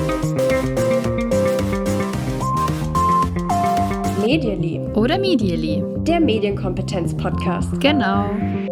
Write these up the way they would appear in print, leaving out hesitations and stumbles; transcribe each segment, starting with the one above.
Medially Oder Medially. der Medienkompetenz-Podcast. Genau.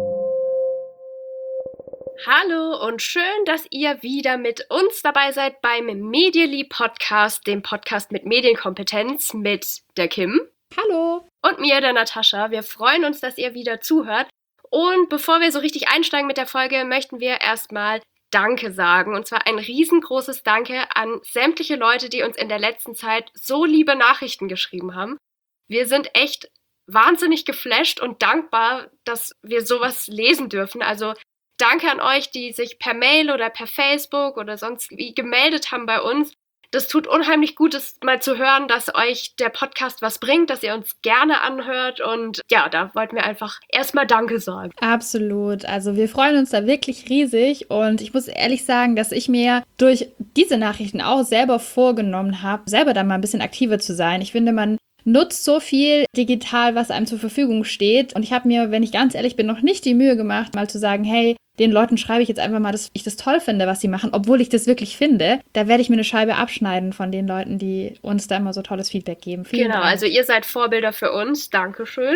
Hallo und schön, dass ihr wieder mit uns dabei seid beim Medially Podcast, dem Podcast mit Medienkompetenz mit der Kim Hallo. und mir, der Natascha. Wir freuen uns, dass ihr wieder zuhört. Und bevor wir so richtig einsteigen mit der Folge, möchten wir erstmal Danke sagen. Und zwar ein riesengroßes Danke an sämtliche Leute, die uns in der letzten Zeit so liebe Nachrichten geschrieben haben. Wir sind echt wahnsinnig geflasht und dankbar, dass wir sowas lesen dürfen. Also danke an euch, die sich per Mail oder per Facebook oder sonst wie gemeldet haben bei uns. Das tut unheimlich gut, das mal zu hören, dass euch der Podcast was bringt, dass ihr uns gerne anhört. Und ja, da wollten wir einfach erstmal Danke sagen. Absolut. Also wir freuen uns da wirklich riesig und ich muss ehrlich sagen, dass ich mir durch diese Nachrichten auch selber vorgenommen habe, selber dann mal ein bisschen aktiver zu sein. Ich finde, man nutzt so viel digital, was einem zur Verfügung steht. Und ich habe mir, wenn ich ganz ehrlich bin, noch nicht die Mühe gemacht, mal zu sagen, hey, den Leuten schreibe ich jetzt einfach mal, dass ich das toll finde, was sie machen, obwohl ich das wirklich finde. Da werde ich mir eine Scheibe abschneiden von den Leuten, die uns da immer so tolles Feedback geben. Vielen Genau, Dank. also ihr seid Vorbilder für uns. Dankeschön.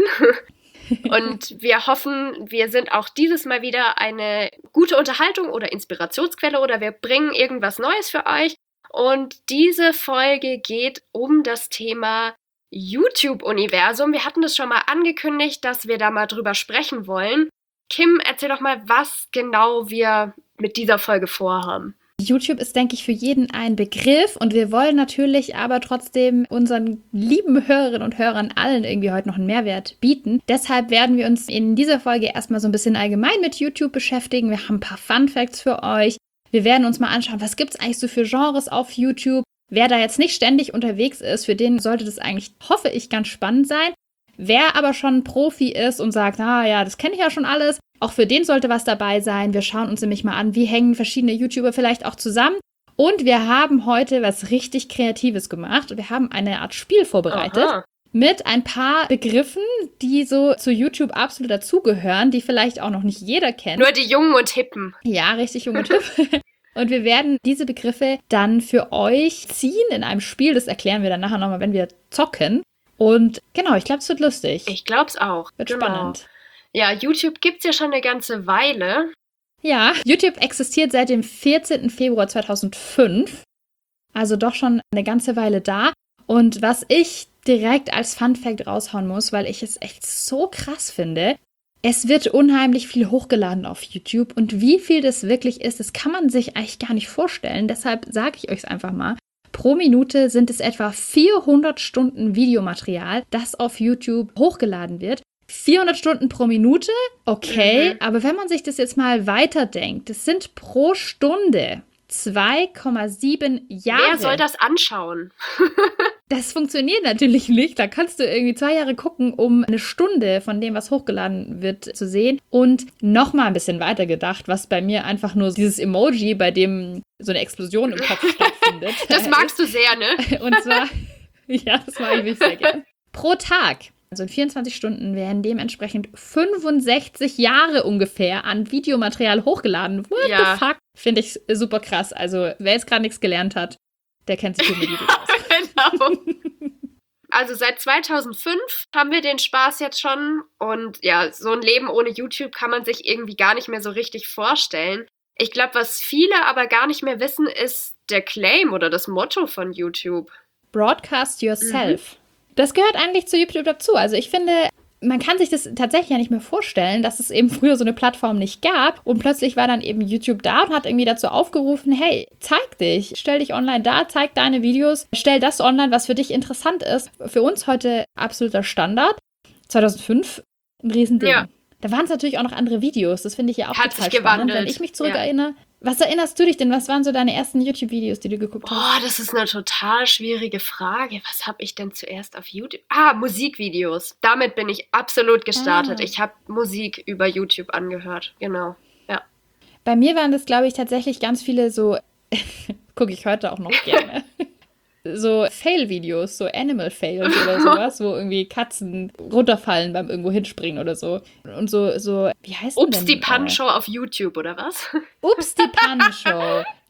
Und wir hoffen, wir sind auch dieses Mal wieder eine gute Unterhaltung oder Inspirationsquelle oder wir bringen irgendwas Neues für euch. Und diese Folge geht um das Thema YouTube-Universum. Wir hatten das schon mal angekündigt, dass wir da mal drüber sprechen wollen. Kim, erzähl doch mal, was genau wir mit dieser Folge vorhaben. YouTube ist, denke ich, für jeden ein Begriff und wir wollen natürlich aber trotzdem unseren lieben Hörerinnen und Hörern allen irgendwie heute noch einen Mehrwert bieten. Deshalb werden wir uns in dieser Folge erstmal so ein bisschen allgemein mit YouTube beschäftigen. Wir haben ein paar Fun Facts für euch. Wir werden uns mal anschauen, was gibt es eigentlich so für Genres auf YouTube. Wer da jetzt nicht ständig unterwegs ist, für den sollte das eigentlich, hoffe ich, ganz spannend sein. Wer aber schon Profi ist und sagt, ja, das kenne ich ja schon alles, auch für den sollte was dabei sein. Wir schauen uns nämlich mal an, wie hängen verschiedene YouTuber vielleicht auch zusammen. Und wir haben heute was richtig Kreatives gemacht. Wir haben eine Art Spiel vorbereitet. Aha. Mit ein paar Begriffen, die so zu YouTube absolut dazugehören, die vielleicht auch noch nicht jeder kennt. Nur die Jungen und Hippen. Ja, richtig junge Typ. Und wir werden diese Begriffe dann für euch ziehen in einem Spiel. Das erklären wir dann nachher nochmal, wenn wir zocken. Und genau, ich glaube, es wird lustig. Ich glaub's auch. Wird Genau. spannend. Ja, YouTube gibt's ja schon eine ganze Weile. Ja, YouTube existiert seit dem 14. Februar 2005. Also doch schon eine ganze Weile da. Und was ich direkt als Fun Fact raushauen muss, weil ich es echt so krass finde, es wird unheimlich viel hochgeladen auf YouTube. Und wie viel das wirklich ist, das kann man sich eigentlich gar nicht vorstellen. Deshalb sage ich euch es einfach mal. Pro Minute sind es etwa 400 Stunden Videomaterial, das auf YouTube hochgeladen wird. 400 Stunden pro Minute, okay, aber wenn man sich das jetzt mal weiterdenkt, das sind pro Stunde 2,7 Jahre. Wer soll das anschauen? Das funktioniert natürlich nicht. Da kannst du irgendwie 2 Jahre gucken, um eine Stunde von dem, was hochgeladen wird, zu sehen. Und nochmal ein bisschen weiter gedacht, was bei mir einfach nur dieses Emoji, bei dem so eine Explosion im Kopf stattfindet. Das magst du sehr, ne? Und zwar, ja, das mag ich wirklich sehr gern. Pro Tag, also in 24 Stunden, werden dementsprechend 65 Jahre ungefähr an Videomaterial hochgeladen. What the fuck? Finde ich super krass. Also, wer jetzt gerade nichts gelernt hat, der kennt sich gut mit Videos aus. Genau. Also seit 2005 haben wir den Spaß jetzt schon. Und ja, so ein Leben ohne YouTube kann man sich irgendwie gar nicht mehr so richtig vorstellen. Ich glaube, was viele aber gar nicht mehr wissen, ist der Claim oder das Motto von YouTube. Broadcast yourself. Das gehört eigentlich zu YouTube dazu. Also ich finde, man kann sich das tatsächlich ja nicht mehr vorstellen, dass es eben früher so eine Plattform nicht gab und plötzlich war dann eben YouTube da und hat irgendwie dazu aufgerufen, hey, zeig dich, stell dich online da, zeig deine Videos, stell das online, was für dich interessant ist. Für uns heute absoluter Standard. 2005 ein Riesending. Ja. Da waren es natürlich auch noch andere Videos, das finde ich ja auch Hat total sich spannend, gewandelt. wenn ich mich zurückerinnere. Was erinnerst du dich denn? Was waren so deine ersten YouTube-Videos, die du geguckt hast? Boah, das ist eine total schwierige Frage. Was habe ich denn zuerst auf YouTube? Musikvideos. Damit bin ich absolut gestartet. Ich habe Musik über YouTube angehört. Genau, ja. Bei mir waren das, glaube ich, tatsächlich ganz viele so, gucke ich heute auch noch gerne, so Fail-Videos, so Animal-Fails oder sowas, wo irgendwie Katzen runterfallen beim irgendwo hinspringen oder so. Und so wie heißt Ups, denn? die Pan-Show auf YouTube, oder was? Ups, die Pan-Show.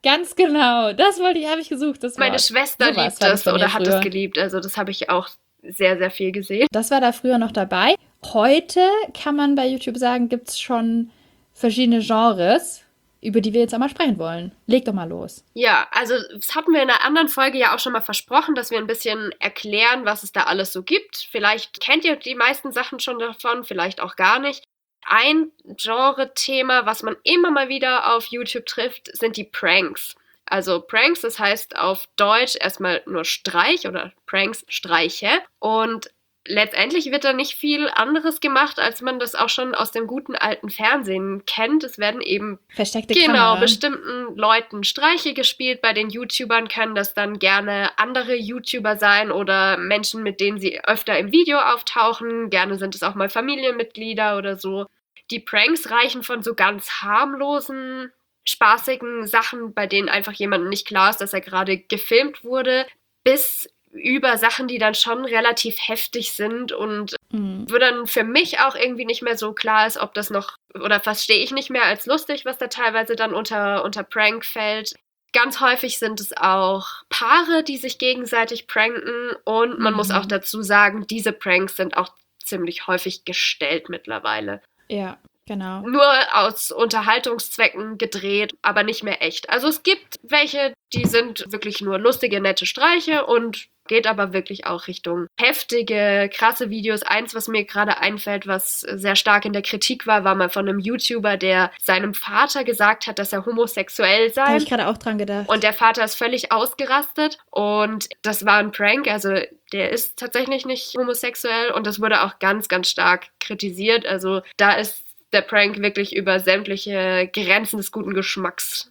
Ganz genau. Das habe ich gesucht. Das Meine Wort. Schwester Sowas liebt war das es bei mir oder hat es früher. geliebt. Also das habe ich auch sehr, sehr viel gesehen. Das war da früher noch dabei. Heute kann man bei YouTube sagen, gibt es schon verschiedene Genres, über die wir jetzt einmal sprechen wollen. Leg doch mal los. Ja, also das hatten wir in einer anderen Folge ja auch schon mal versprochen, dass wir ein bisschen erklären, was es da alles so gibt. Vielleicht kennt ihr die meisten Sachen schon davon, vielleicht auch gar nicht. Ein Genre-Thema, was man immer mal wieder auf YouTube trifft, sind die Pranks. Also Pranks, das heißt auf Deutsch erstmal nur Streich oder Pranks, Streiche. Und letztendlich wird da nicht viel anderes gemacht, als man das auch schon aus dem guten alten Fernsehen kennt. Es werden eben Versteckte genau Kamera. bestimmten Leuten Streiche gespielt. Bei den YouTubern können das dann gerne andere YouTuber sein oder Menschen, mit denen sie öfter im Video auftauchen. Gerne sind es auch mal Familienmitglieder oder so. Die Pranks reichen von so ganz harmlosen, spaßigen Sachen, bei denen einfach jemandem nicht klar ist, dass er gerade gefilmt wurde, bis über Sachen, die dann schon relativ heftig sind und wo dann für mich auch irgendwie nicht mehr so klar ist, ob das noch, oder verstehe ich nicht mehr als lustig, was da teilweise dann unter Prank fällt. Ganz häufig sind es auch Paare, die sich gegenseitig pranken und man muss auch dazu sagen, diese Pranks sind auch ziemlich häufig gestellt mittlerweile. Ja, genau. Nur aus Unterhaltungszwecken gedreht, aber nicht mehr echt. Also es gibt welche, die sind wirklich nur lustige, nette Streiche und geht aber wirklich auch Richtung heftige, krasse Videos. Eins, was mir gerade einfällt, was sehr stark in der Kritik war, war mal von einem YouTuber, der seinem Vater gesagt hat, dass er homosexuell sei. Da habe ich gerade auch dran gedacht. Und der Vater ist völlig ausgerastet und das war ein Prank, also der ist tatsächlich nicht homosexuell und das wurde auch ganz, ganz stark kritisiert. Also da ist der Prank wirklich über sämtliche Grenzen des guten Geschmacks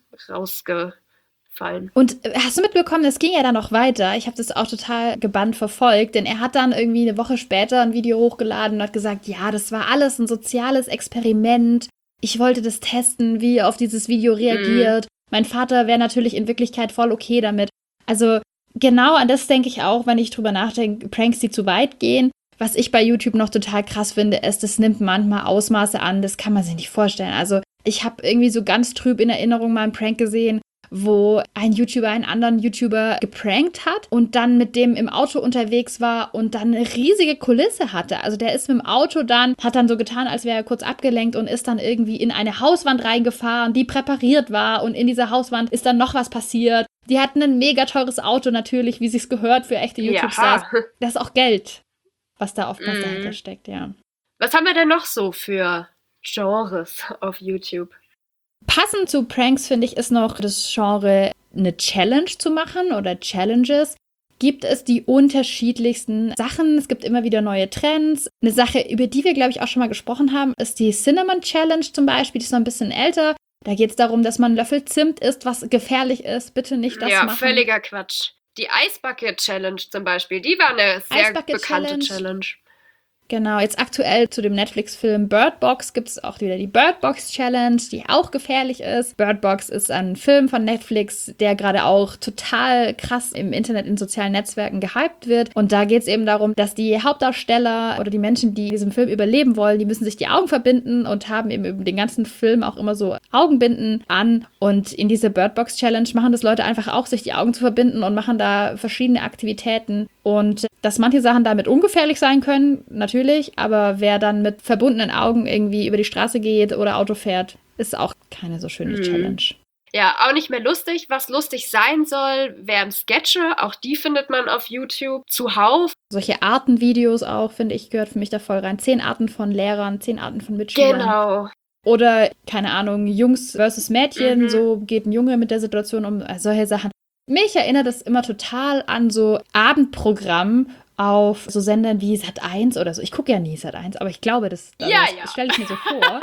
rausgefallen. Und hast du mitbekommen, es ging ja dann noch weiter. Ich habe das auch total gebannt verfolgt, denn er hat dann irgendwie eine Woche später ein Video hochgeladen und hat gesagt, ja, das war alles ein soziales Experiment. Ich wollte das testen, wie er auf dieses Video reagiert. Mein Vater wäre natürlich in Wirklichkeit voll okay damit. Also genau an das denke ich auch, wenn ich drüber nachdenke, Pranks, die zu weit gehen. Was ich bei YouTube noch total krass finde, ist, das nimmt manchmal Ausmaße an, das kann man sich nicht vorstellen. Also ich habe irgendwie so ganz trüb in Erinnerung mal einen Prank gesehen, wo ein YouTuber einen anderen YouTuber geprankt hat und dann mit dem im Auto unterwegs war und dann eine riesige Kulisse hatte. Also der ist mit dem Auto dann, hat dann so getan, als wäre er kurz abgelenkt und ist dann irgendwie in eine Hauswand reingefahren, die präpariert war und in dieser Hauswand ist dann noch was passiert. Die hatten ein mega teures Auto natürlich, wie sich's gehört für echte YouTube-Stars. Das ist auch Geld, was da oftmals dahinter steckt, ja. Was haben wir denn noch so für Genres auf YouTube? Passend zu Pranks, finde ich, ist noch das Genre, eine Challenge zu machen oder Challenges. Gibt es die unterschiedlichsten Sachen. Es gibt immer wieder neue Trends. Eine Sache, über die wir, glaube ich, auch schon mal gesprochen haben, ist die Cinnamon Challenge zum Beispiel. Die ist noch ein bisschen älter. Da geht es darum, dass man einen Löffel Zimt isst, was gefährlich ist. Bitte nicht das machen. Ja, völliger Quatsch. Die Ice Bucket Challenge zum Beispiel, die war eine sehr bekannte Challenge. Genau, jetzt aktuell zu dem Netflix-Film Bird Box gibt es auch wieder die Bird Box Challenge, die auch gefährlich ist. Bird Box ist ein Film von Netflix, der gerade auch total krass im Internet, in sozialen Netzwerken gehypt wird. Und da geht es eben darum, dass die Hauptdarsteller oder die Menschen, die in diesem Film überleben wollen, die müssen sich die Augen verbinden und haben eben über den ganzen Film auch immer so Augenbinden an. Und in dieser Bird Box Challenge machen das Leute einfach auch, sich die Augen zu verbinden und machen da verschiedene Aktivitäten. Und dass manche Sachen damit ungefährlich sein können, natürlich, aber wer dann mit verbundenen Augen irgendwie über die Straße geht oder Auto fährt, ist auch keine so schöne Challenge. Ja, auch nicht mehr lustig. Was lustig sein soll, wären Sketche. Auch die findet man auf YouTube zuhauf. Solche Artenvideos auch, finde ich, gehört für mich da voll rein. 10 Arten von Lehrern, 10 Arten von Mitschülern. Genau. Oder, keine Ahnung, Jungs versus Mädchen, so geht ein Junge mit der Situation um, solche Sachen. Mich erinnert das immer total an so Abendprogramm auf so Sendern wie Sat.1 oder so. Ich gucke ja nie Sat.1, aber ich glaube, das stelle ich mir so vor,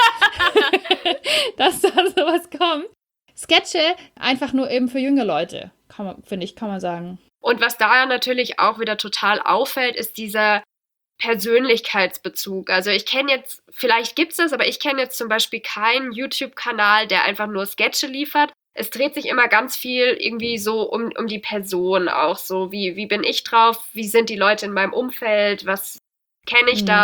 dass da sowas kommt. Sketche einfach nur eben für junge Leute, kann man sagen. Und was da natürlich auch wieder total auffällt, ist dieser Persönlichkeitsbezug. Also ich kenne jetzt, vielleicht gibt's das, aber ich kenne jetzt zum Beispiel keinen YouTube-Kanal, der einfach nur Sketche liefert. Es dreht sich immer ganz viel irgendwie so um die Person auch. So, wie bin ich drauf? Wie sind die Leute in meinem Umfeld? Was kenne ich da?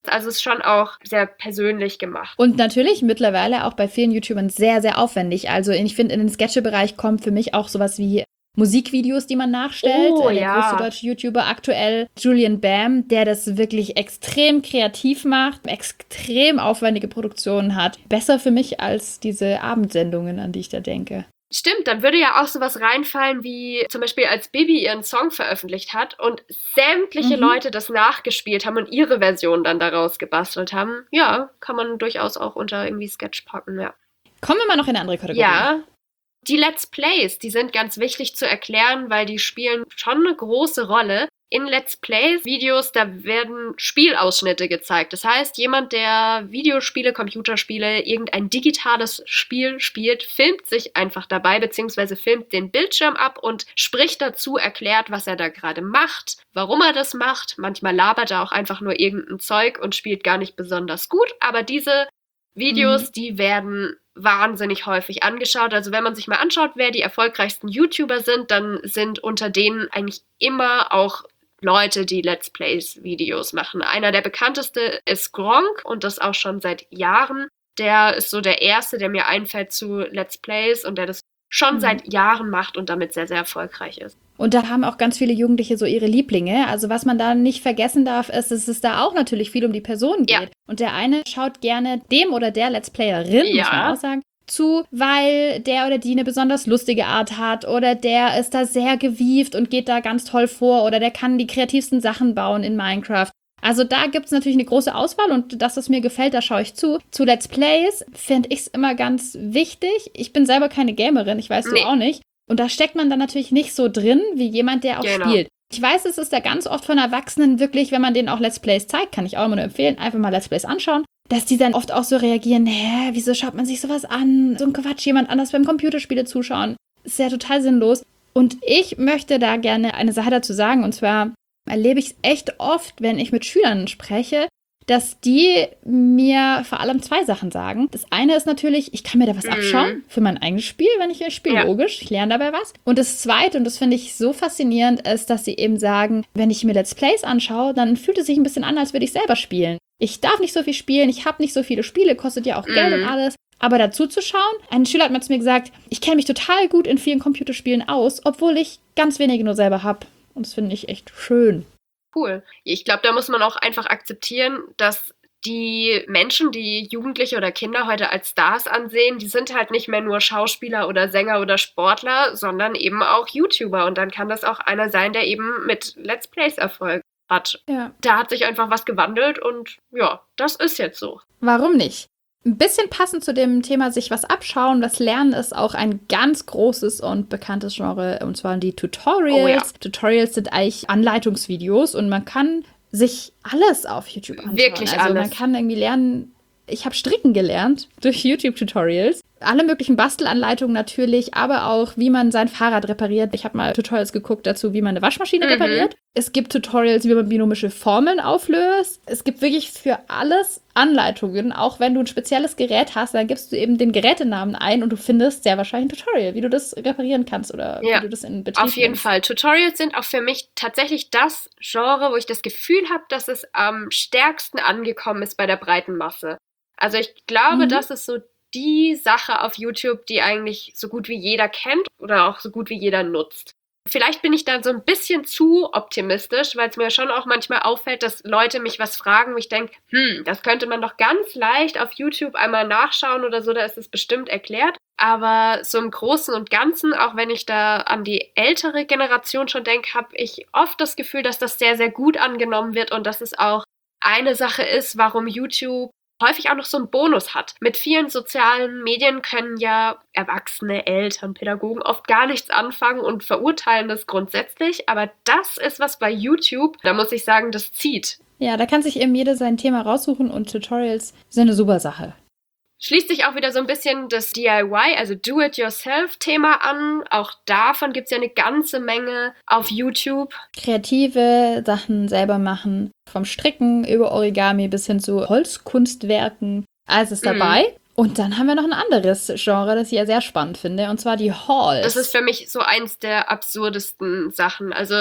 Also es ist schon auch sehr persönlich gemacht. Und natürlich mittlerweile auch bei vielen YouTubern sehr, sehr aufwendig. Also ich finde, in den Sketche-Bereich kommt für mich auch sowas wie Musikvideos, die man nachstellt. Oh, der ja. größte deutsche YouTuber aktuell, Julian Bam, der das wirklich extrem kreativ macht, extrem aufwendige Produktionen hat. Besser für mich als diese Abendsendungen, an die ich da denke. Stimmt, dann würde ja auch sowas reinfallen, wie zum Beispiel als Bibi ihren Song veröffentlicht hat und sämtliche Leute das nachgespielt haben und ihre Version dann daraus gebastelt haben. Ja, kann man durchaus auch unter irgendwie Sketch packen, ja. Kommen wir mal noch in eine andere Kategorie. Ja, die Let's Plays, die sind ganz wichtig zu erklären, weil die spielen schon eine große Rolle. In Let's Plays-Videos, da werden Spielausschnitte gezeigt. Das heißt, jemand, der Videospiele, Computerspiele, irgendein digitales Spiel spielt, filmt sich einfach dabei, beziehungsweise filmt den Bildschirm ab und spricht dazu, erklärt, was er da gerade macht, warum er das macht. Manchmal labert er auch einfach nur irgendein Zeug und spielt gar nicht besonders gut. Aber diese Videos, die werden wahnsinnig häufig angeschaut. Also wenn man sich mal anschaut, wer die erfolgreichsten YouTuber sind, dann sind unter denen eigentlich immer auch Leute, die Let's Plays-Videos machen. Einer der bekannteste ist Gronkh und das auch schon seit Jahren. Der ist so der Erste, der mir einfällt zu Let's Plays und der das schon seit Jahren macht und damit sehr, sehr erfolgreich ist. Und da haben auch ganz viele Jugendliche so ihre Lieblinge. Also was man da nicht vergessen darf, ist, dass es da auch natürlich viel um die Person geht. Ja. Und der eine schaut gerne dem oder der Let's Playerin, muss man auch sagen, zu, weil der oder die eine besonders lustige Art hat oder der ist da sehr gewieft und geht da ganz toll vor oder der kann die kreativsten Sachen bauen in Minecraft. Also da gibt es natürlich eine große Auswahl und das, was mir gefällt, da schaue ich zu. Zu Let's Plays finde ich es immer ganz wichtig. Ich bin selber keine Gamerin, ich weiß du auch nicht. Und da steckt man dann natürlich nicht so drin, wie jemand, der auch spielt. Ich weiß, es ist da ganz oft von Erwachsenen wirklich, wenn man denen auch Let's Plays zeigt, kann ich auch immer nur empfehlen, einfach mal Let's Plays anschauen, dass die dann oft auch so reagieren, wieso schaut man sich sowas an? So ein Quatsch, jemand anders beim Computerspiele zuschauen. Ist ja total sinnlos. Und ich möchte da gerne eine Sache dazu sagen, und zwar erlebe ich es echt oft, wenn ich mit Schülern spreche, dass die mir vor allem 2 Sachen sagen. Das eine ist natürlich, ich kann mir da was abschauen für mein eigenes Spiel, wenn ich spiele, logisch, ich lerne dabei was. Und das Zweite, und das finde ich so faszinierend, ist, dass sie eben sagen, wenn ich mir Let's Plays anschaue, dann fühlt es sich ein bisschen an, als würde ich selber spielen. Ich darf nicht so viel spielen, ich habe nicht so viele Spiele, kostet ja auch Geld und alles. Aber dazu zu schauen, ein Schüler hat mal zu mir gesagt, ich kenne mich total gut in vielen Computerspielen aus, obwohl ich ganz wenige nur selber habe. Und das finde ich echt schön. Cool. Ich glaube, da muss man auch einfach akzeptieren, dass die Menschen, die Jugendliche oder Kinder heute als Stars ansehen, die sind halt nicht mehr nur Schauspieler oder Sänger oder Sportler, sondern eben auch YouTuber. Und dann kann das auch einer sein, der eben mit Let's Plays Erfolg hat. Ja. Da hat sich einfach was gewandelt und ja, das ist jetzt so. Warum nicht? Ein bisschen passend zu dem Thema sich was abschauen, was lernen, ist auch ein ganz großes und bekanntes Genre, und zwar die Tutorials. Oh, ja. Tutorials sind eigentlich Anleitungsvideos und man kann sich alles auf YouTube anschauen. Wirklich also alles. Man kann irgendwie lernen, ich habe Stricken gelernt durch YouTube-Tutorials. Alle möglichen Bastelanleitungen natürlich, aber auch, wie man sein Fahrrad repariert. Ich habe mal Tutorials geguckt dazu, wie man eine Waschmaschine repariert. Es gibt Tutorials, wie man binomische Formeln auflöst. Es gibt wirklich für alles Anleitungen. Auch wenn du ein spezielles Gerät hast, dann gibst du eben den Gerätenamen ein und du findest sehr wahrscheinlich ein Tutorial, wie du das reparieren kannst oder wie du das in Betrieb Auf jeden Fall. Tutorials sind auch für mich tatsächlich das Genre, wo ich das Gefühl habe, dass es am stärksten angekommen ist bei der breiten Masse. Also ich glaube, das ist so die Sache auf YouTube, die eigentlich so gut wie jeder kennt oder auch so gut wie jeder nutzt. Vielleicht bin ich da so ein bisschen zu optimistisch, weil es mir schon auch manchmal auffällt, dass Leute mich was fragen, wo ich denke, das könnte man doch ganz leicht auf YouTube einmal nachschauen oder so, da ist es bestimmt erklärt. Aber so im Großen und Ganzen, auch wenn ich da an die ältere Generation schon denke, habe ich oft das Gefühl, dass das sehr, sehr gut angenommen wird und dass es auch eine Sache ist, warum YouTube häufig auch noch so einen Bonus hat. Mit vielen sozialen Medien können ja Erwachsene, Eltern, Pädagogen oft gar nichts anfangen und verurteilen das grundsätzlich, aber das ist was bei YouTube, da muss ich sagen, das zieht. Ja, da kann sich eben jeder sein Thema raussuchen und Tutorials sind eine super Sache. Schließt sich auch wieder so ein bisschen das DIY, also Do-it-yourself-Thema an. Auch davon gibt es ja eine ganze Menge auf YouTube. Kreative Sachen selber machen, vom Stricken über Origami bis hin zu Holzkunstwerken. Alles ist dabei. Und dann haben wir noch ein anderes Genre, das ich ja sehr spannend finde, und zwar die Hauls. Das ist für mich so eins der absurdesten Sachen. Also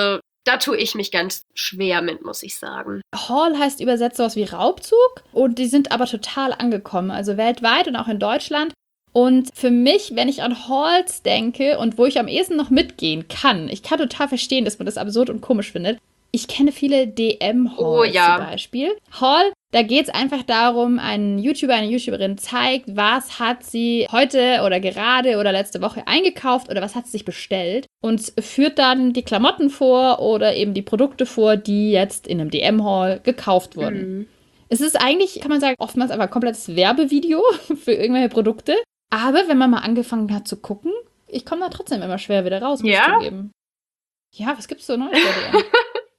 Da tue ich mich ganz schwer mit, muss ich sagen. Haul heißt übersetzt sowas wie Raubzug und die sind aber total angekommen, also weltweit und auch in Deutschland. Und für mich, wenn ich an Hauls denke und wo ich am ehesten noch mitgehen kann, ich kann total verstehen, dass man das absurd und komisch findet. Ich kenne viele DM-Hauls zum Beispiel. Haul, da geht es einfach darum, ein YouTuber, eine YouTuberin zeigt, was hat sie heute oder gerade oder letzte Woche eingekauft oder was hat sie sich bestellt und führt dann die Klamotten vor oder eben die Produkte vor, die jetzt in einem DM-Haul gekauft wurden. Mhm. Es ist eigentlich, kann man sagen, oftmals einfach ein komplettes Werbevideo für irgendwelche Produkte. Aber wenn man mal angefangen hat zu gucken, ich komme da trotzdem immer schwer wieder raus, muss ich zugeben. Ja, was gibt's so Neues bei DM?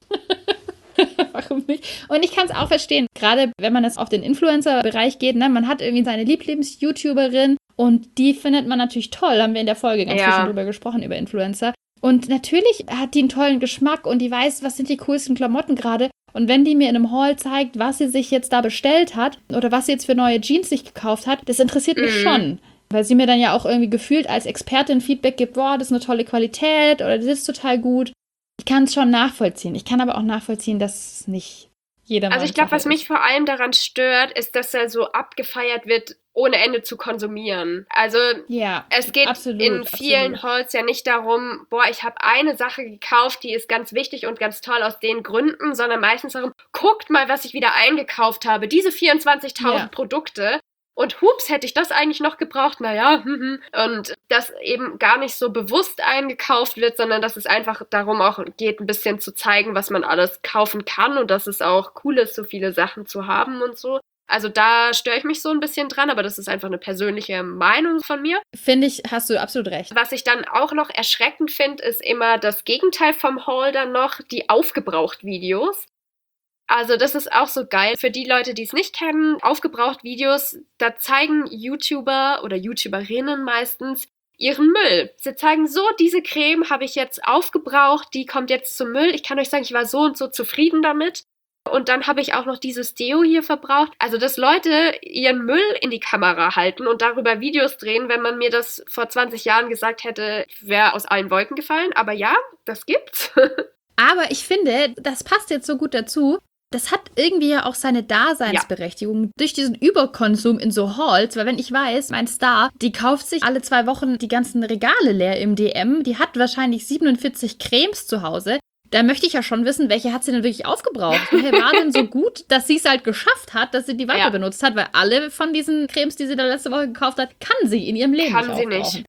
Warum nicht? Und ich kann es auch verstehen, gerade wenn man jetzt auf den Influencer-Bereich geht, ne, man hat irgendwie seine Lieblings-YouTuberin und die findet man natürlich toll, haben wir in der Folge ganz viel schon drüber gesprochen, über Influencer. Und natürlich hat die einen tollen Geschmack und die weiß, was sind die coolsten Klamotten gerade. Und wenn die mir in einem Haul zeigt, was sie sich jetzt da bestellt hat oder was sie jetzt für neue Jeans sich gekauft hat, das interessiert mich schon. Weil sie mir dann ja auch irgendwie gefühlt als Expertin Feedback gibt, boah, das ist eine tolle Qualität oder das ist total gut. Ich kann es schon nachvollziehen. Ich kann aber auch nachvollziehen, dass es nicht jeder Also ich glaube, was mich vor allem daran stört, ist, dass er so abgefeiert wird, ohne Ende zu konsumieren. Also es geht in vielen Hauls ja nicht darum, boah, ich habe eine Sache gekauft, die ist ganz wichtig und ganz toll aus den Gründen, sondern meistens darum, guckt mal, was ich wieder eingekauft habe. Diese 24.000 Produkte. Und hups, hätte ich das eigentlich noch gebraucht? Naja, Und das eben gar nicht so bewusst eingekauft wird, sondern dass es einfach darum auch geht, ein bisschen zu zeigen, was man alles kaufen kann und dass es auch cool ist, so viele Sachen zu haben und so. Also da störe ich mich so ein bisschen dran, aber das ist einfach eine persönliche Meinung von mir. Finde ich, hast du absolut recht. Was ich dann auch noch erschreckend finde, ist immer das Gegenteil vom Haul dann noch, die Aufgebraucht-Videos. Also das ist auch so geil. Für die Leute, die es nicht kennen, Aufgebraucht-Videos, da zeigen YouTuber oder YouTuberinnen meistens ihren Müll. Sie zeigen so, diese Creme habe ich jetzt aufgebraucht, die kommt jetzt zum Müll. Ich kann euch sagen, ich war so und so zufrieden damit. Und dann habe ich auch noch dieses Deo hier verbraucht. Also, dass Leute ihren Müll in die Kamera halten und darüber Videos drehen, wenn man mir das vor 20 Jahren gesagt hätte, wäre aus allen Wolken gefallen. Aber ja, das gibt's. Aber ich finde, das passt jetzt so gut dazu. Das hat irgendwie ja auch seine Daseinsberechtigung durch diesen Überkonsum in so Hauls, weil wenn ich weiß, mein Star, die kauft sich alle 2 Wochen die ganzen Regale leer im DM, die hat wahrscheinlich 47 Cremes zu Hause, da möchte ich ja schon wissen, welche hat sie denn wirklich aufgebraucht? Welche war denn so gut, dass sie es halt geschafft hat, dass sie die weiter benutzt hat, weil alle von diesen Cremes, die sie da letzte Woche gekauft hat, kann sie in ihrem Leben nicht.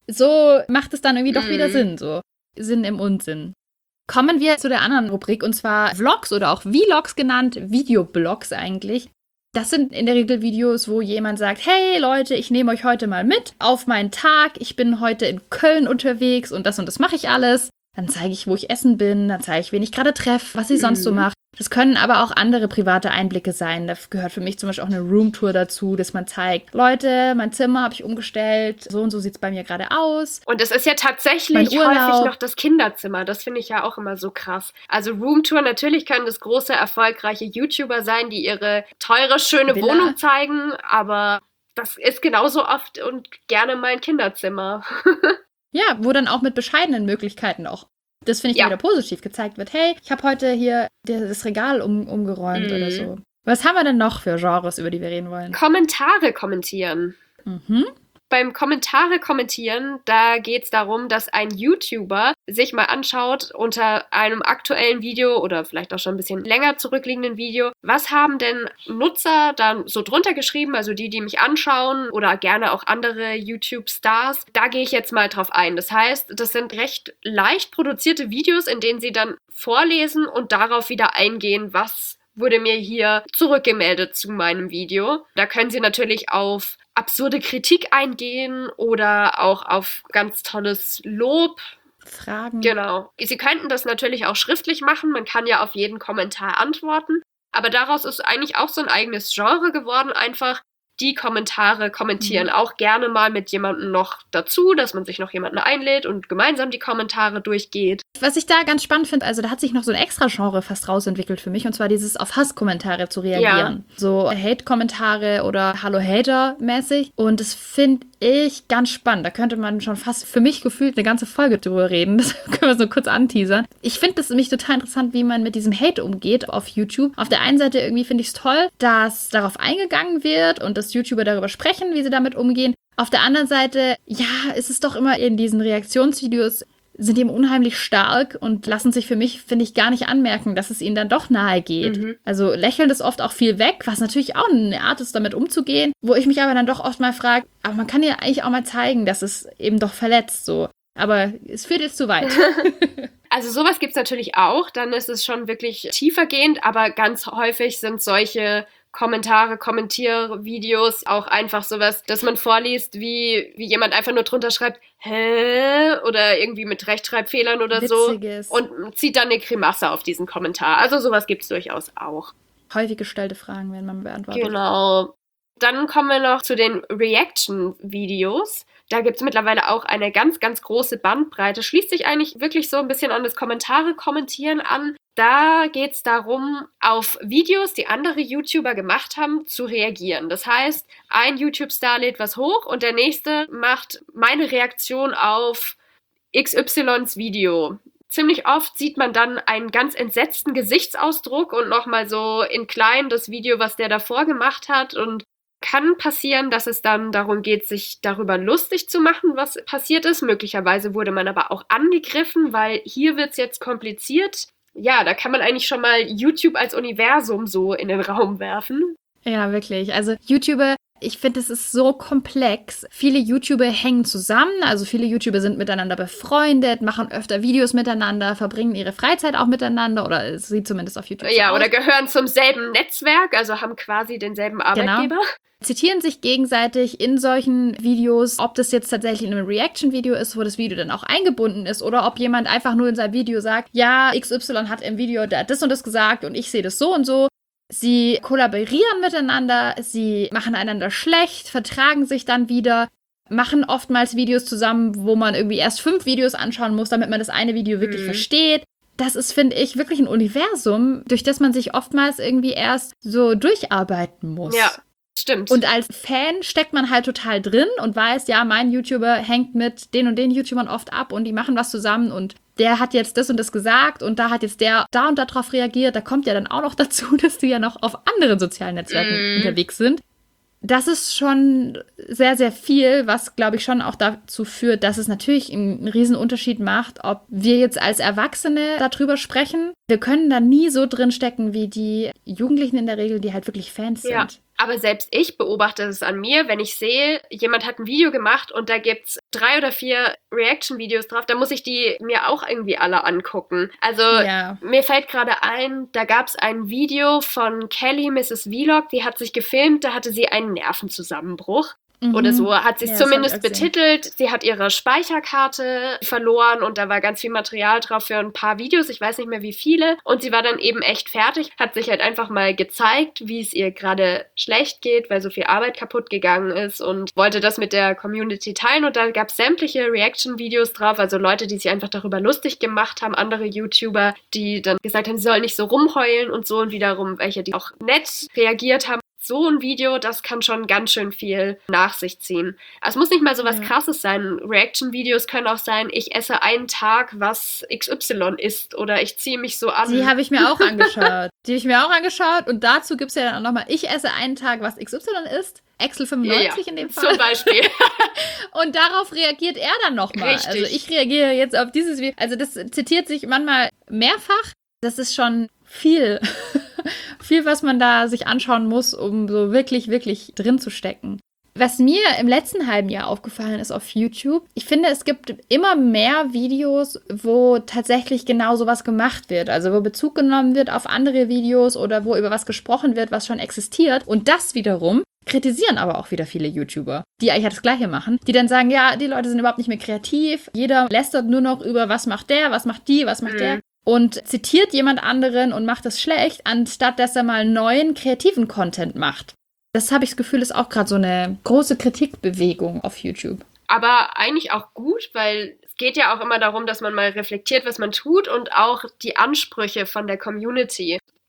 So macht es dann irgendwie doch wieder Sinn, so Sinn im Unsinn. Kommen wir zu der anderen Rubrik, und zwar Vlogs oder auch Vlogs genannt, Videoblogs eigentlich. Das sind in der Regel Videos, wo jemand sagt, hey Leute, ich nehme euch heute mal mit auf meinen Tag. Ich bin heute in Köln unterwegs und das mache ich alles. Dann zeige ich, wo ich essen bin, dann zeige ich, wen ich gerade treffe, was ich sonst so mache. Das können aber auch andere private Einblicke sein. Da gehört für mich zum Beispiel auch eine Roomtour dazu, dass man zeigt, Leute, mein Zimmer habe ich umgestellt, so und so sieht es bei mir gerade aus. Und es ist ja tatsächlich häufig noch das Kinderzimmer. Das finde ich ja auch immer so krass. Also Roomtour, natürlich können das große, erfolgreiche YouTuber sein, die ihre teure, schöne Wohnung zeigen, aber das ist genauso oft und gerne mein Kinderzimmer. Ja, wo dann auch mit bescheidenen Möglichkeiten auch. Das finde ich wieder positiv gezeigt wird. Hey, ich habe heute hier das Regal umgeräumt oder so. Was haben wir denn noch für Genres, über die wir reden wollen? Kommentare kommentieren. Beim Kommentare kommentieren, da geht es darum, dass ein YouTuber sich mal anschaut unter einem aktuellen Video oder vielleicht auch schon ein bisschen länger zurückliegenden Video, was haben denn Nutzer dann so drunter geschrieben, also die mich anschauen oder gerne auch andere YouTube-Stars. Da gehe ich jetzt mal drauf ein. Das heißt, das sind recht leicht produzierte Videos, in denen sie dann vorlesen und darauf wieder eingehen, was wurde mir hier zurückgemeldet zu meinem Video. Da können Sie natürlich auf absurde Kritik eingehen oder auch auf ganz tolles Lob. Fragen. Genau. Sie könnten das natürlich auch schriftlich machen. Man kann ja auf jeden Kommentar antworten. Aber daraus ist eigentlich auch so ein eigenes Genre geworden, einfach die Kommentare kommentieren. Auch gerne mal mit jemandem noch dazu, dass man sich noch jemanden einlädt und gemeinsam die Kommentare durchgeht. Was ich da ganz spannend finde, also da hat sich noch so ein extra Genre fast rausentwickelt für mich, und zwar dieses auf Hasskommentare zu reagieren. So Hate-Kommentare oder Hallo-Hater-mäßig. Und das finde ich ganz spannend. Da könnte man schon fast für mich gefühlt eine ganze Folge drüber reden. Das können wir so kurz anteasern. Ich finde das nämlich total interessant, wie man mit diesem Hate umgeht auf YouTube. Auf der einen Seite irgendwie finde ich es toll, dass darauf eingegangen wird und dass YouTuber darüber sprechen, wie sie damit umgehen. Auf der anderen Seite, ja, ist es doch immer in diesen Reaktionsvideos, sind eben unheimlich stark und lassen sich für mich, finde ich, gar nicht anmerken, dass es ihnen dann doch nahe geht. Also lächeln ist oft auch viel weg, was natürlich auch eine Art ist, damit umzugehen, wo ich mich aber dann doch oft mal frage, aber man kann ja eigentlich auch mal zeigen, dass es eben doch verletzt so. Aber es führt jetzt zu weit. Also sowas gibt's natürlich auch, dann ist es schon wirklich tiefergehend, aber ganz häufig sind solche Kommentiervideos auch einfach sowas, dass man vorliest, wie jemand einfach nur drunter schreibt, hä? Oder irgendwie mit Rechtschreibfehlern oder Witziges. so und zieht dann eine Grimasse auf diesen Kommentar. Also sowas gibt's durchaus auch. Häufig gestellte Fragen werden man beantwortet. Genau. Dann kommen wir noch zu den Reaction-Videos. Da gibt es mittlerweile auch eine ganz, ganz große Bandbreite. Schließt sich eigentlich wirklich so ein bisschen an das Kommentare-Kommentieren an. Da geht es darum, auf Videos, die andere YouTuber gemacht haben, zu reagieren. Das heißt, ein YouTube-Star lädt was hoch und der nächste macht meine Reaktion auf XYs Video. Ziemlich oft sieht man dann einen ganz entsetzten Gesichtsausdruck und nochmal so in klein das Video, was der davor gemacht hat, und kann passieren, dass es dann darum geht, sich darüber lustig zu machen, was passiert ist. Möglicherweise wurde man aber auch angegriffen, weil hier wird es jetzt kompliziert. Ja, da kann man eigentlich schon mal YouTube als Universum so in den Raum werfen. Ja, wirklich. Also YouTuber, ich finde, es ist so komplex. Viele YouTuber hängen zusammen, also viele YouTuber sind miteinander befreundet, machen öfter Videos miteinander, verbringen ihre Freizeit auch miteinander, oder es sieht zumindest auf YouTube so Ja, aus. oder gehören zum selben Netzwerk, also haben quasi denselben Arbeitgeber. Genau. Zitieren sich gegenseitig in solchen Videos, ob das jetzt tatsächlich in einem Reaction-Video ist, wo das Video dann auch eingebunden ist, oder ob jemand einfach nur in seinem Video sagt, ja, XY hat im Video das und das gesagt und ich sehe das so und so. Sie kollaborieren miteinander, sie machen einander schlecht, vertragen sich dann wieder, machen oftmals Videos zusammen, wo man irgendwie erst 5 Videos anschauen muss, damit man das eine Video wirklich versteht. Das ist, finde ich, wirklich ein Universum, durch das man sich oftmals irgendwie erst so durcharbeiten muss. Ja, stimmt. Und als Fan steckt man halt total drin und weiß, ja, mein YouTuber hängt mit den und den YouTubern oft ab und die machen was zusammen und der hat jetzt das und das gesagt und da hat jetzt der da und da drauf reagiert. Da kommt ja dann auch noch dazu, dass die ja noch auf anderen sozialen Netzwerken unterwegs sind. Das ist schon sehr, sehr viel, was, glaube ich, schon auch dazu führt, dass es natürlich einen riesen Unterschied macht, ob wir jetzt als Erwachsene darüber sprechen. Wir können da nie so drin stecken wie die Jugendlichen in der Regel, die halt wirklich Fans Ja. sind. Aber selbst ich beobachte es an mir, wenn ich sehe, jemand hat ein Video gemacht und da gibt's 3 oder 4 Reaction-Videos drauf, dann muss ich die mir auch irgendwie alle angucken. Also Ja. mir fällt gerade ein, da gab's ein Video von Kelly, Mrs. Vlog, die hat sich gefilmt, da hatte sie einen Nervenzusammenbruch. Oder so hat sie es Ja, das zumindest hab ich auch gesehen. betitelt. Sie hat ihre Speicherkarte verloren und da war ganz viel Material drauf für ein paar Videos, ich weiß nicht mehr wie viele. Und sie war dann eben echt fertig, hat sich halt einfach mal gezeigt, wie es ihr gerade schlecht geht, weil so viel Arbeit kaputt gegangen ist, und wollte das mit der Community teilen. Und da gab es sämtliche Reaction-Videos drauf, also Leute, die sich einfach darüber lustig gemacht haben, andere YouTuber, die dann gesagt haben, sie sollen nicht so rumheulen und so, und wiederum welche, die auch nett reagiert haben. So ein Video, das kann schon ganz schön viel nach sich ziehen. Also es muss nicht mal so was Krasses sein. Reaction-Videos können auch sein, ich esse einen Tag, was XY isst, oder ich ziehe mich so an. Die habe ich mir auch angeschaut. Und dazu gibt es ja dann auch nochmal, ich esse einen Tag, was XY ist. Excel 95 in dem Fall. Zum Beispiel. Und darauf reagiert er dann nochmal. Richtig. Also ich reagiere jetzt auf dieses Video. Also das zitiert sich manchmal mehrfach. Das ist schon viel. Viel, was man da sich anschauen muss, um so wirklich, wirklich drin zu stecken. Was mir im letzten halben Jahr aufgefallen ist auf YouTube, ich finde, es gibt immer mehr Videos, wo tatsächlich genau sowas gemacht wird. Also wo Bezug genommen wird auf andere Videos oder wo über was gesprochen wird, was schon existiert. Und das wiederum kritisieren aber auch wieder viele YouTuber, die eigentlich das Gleiche machen, die dann sagen, ja, die Leute sind überhaupt nicht mehr kreativ. Jeder lästert nur noch über, was macht der, was macht die, was macht der. Und zitiert jemand anderen und macht das schlecht, anstatt dass er mal neuen, kreativen Content macht. Das habe ich das Gefühl, ist auch gerade so eine große Kritikbewegung auf YouTube. Aber eigentlich auch gut, weil es geht ja auch immer darum, dass man mal reflektiert, was man tut, und auch die Ansprüche von der Community.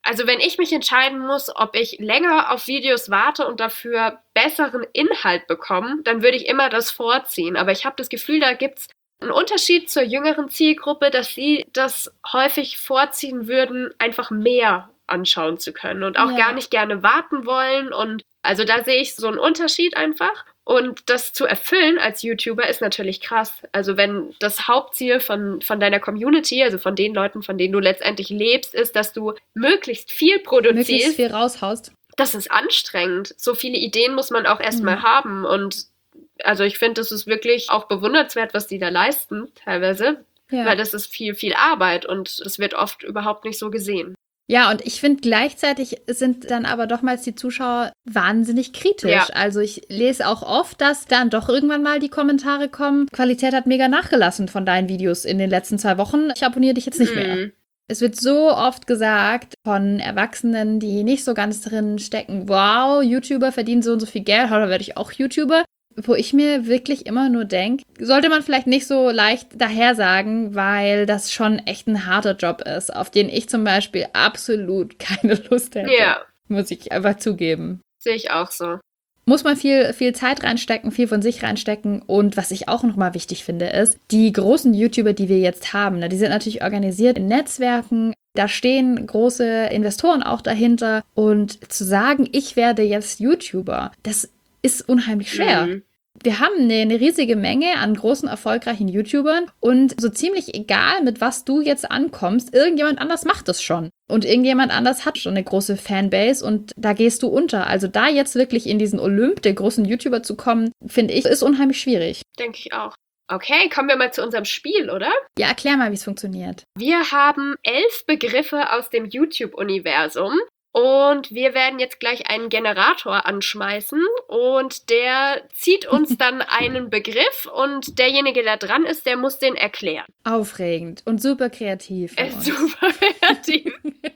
Also wenn ich mich entscheiden muss, ob ich länger auf Videos warte und dafür besseren Inhalt bekomme, dann würde ich immer das vorziehen. Aber ich habe das Gefühl, da gibt's einen Unterschied zur jüngeren Zielgruppe, dass sie das häufig vorziehen würden, einfach mehr anschauen zu können und auch gar nicht gerne warten wollen. Und also da sehe ich so einen Unterschied einfach. Und das zu erfüllen als YouTuber ist natürlich krass. Also wenn das Hauptziel von deiner Community, also von den Leuten, von denen du letztendlich lebst, ist, dass du möglichst viel produzierst. Möglichst viel raushaust. Das ist anstrengend. So viele Ideen muss man auch erstmal haben. Und also ich finde, das ist wirklich auch bewundernswert, was die da leisten, teilweise. Ja. Weil das ist viel, viel Arbeit und es wird oft überhaupt nicht so gesehen. Ja, und ich finde, gleichzeitig sind dann aber dochmals die Zuschauer wahnsinnig kritisch. Ja. Also ich lese auch oft, dass dann doch irgendwann mal die Kommentare kommen, Qualität hat mega nachgelassen von deinen Videos in den letzten 2 Wochen. Ich abonniere dich jetzt nicht mehr. Es wird so oft gesagt von Erwachsenen, die nicht so ganz drin stecken, wow, YouTuber verdienen so und so viel Geld, oder werde ich auch YouTuber? Wo ich mir wirklich immer nur denke, sollte man vielleicht nicht so leicht daher sagen, weil das schon echt ein harter Job ist, auf den ich zum Beispiel absolut keine Lust hätte. Ja. Muss ich einfach zugeben. Sehe ich auch so. Muss man viel Zeit reinstecken, viel von sich reinstecken. Und was ich auch nochmal wichtig finde, ist, die großen YouTuber, die wir jetzt haben, die sind natürlich organisiert in Netzwerken. Da stehen große Investoren auch dahinter. Und zu sagen, ich werde jetzt YouTuber, das ist unheimlich schwer. Wir haben eine riesige Menge an großen, erfolgreichen YouTubern und so ziemlich egal, mit was du jetzt ankommst, irgendjemand anders macht das schon. Und irgendjemand anders hat schon eine große Fanbase und da gehst du unter. Also da jetzt wirklich in diesen Olymp der großen YouTuber zu kommen, finde ich, ist unheimlich schwierig. Denke ich auch. Okay, kommen wir mal zu unserem Spiel, oder? Ja, erklär mal, wie es funktioniert. Wir haben 11 Begriffe aus dem YouTube-Universum. Und wir werden jetzt gleich einen Generator anschmeißen und der zieht uns dann einen Begriff und derjenige, der dran ist, der muss den erklären. Aufregend und super kreativ. Super kreativ.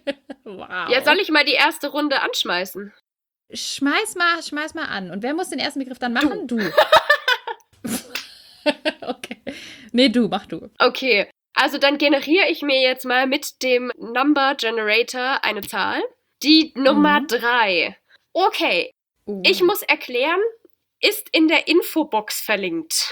Wow. Ja, soll ich mal die erste Runde anschmeißen? Schmeiß mal an. Und wer muss den ersten Begriff dann machen? Du. Okay. Nee, mach du. Okay, also dann generiere ich mir jetzt mal mit dem Number Generator eine Zahl. Die Nummer 3. Okay, ich muss erklären, ist in der Infobox verlinkt.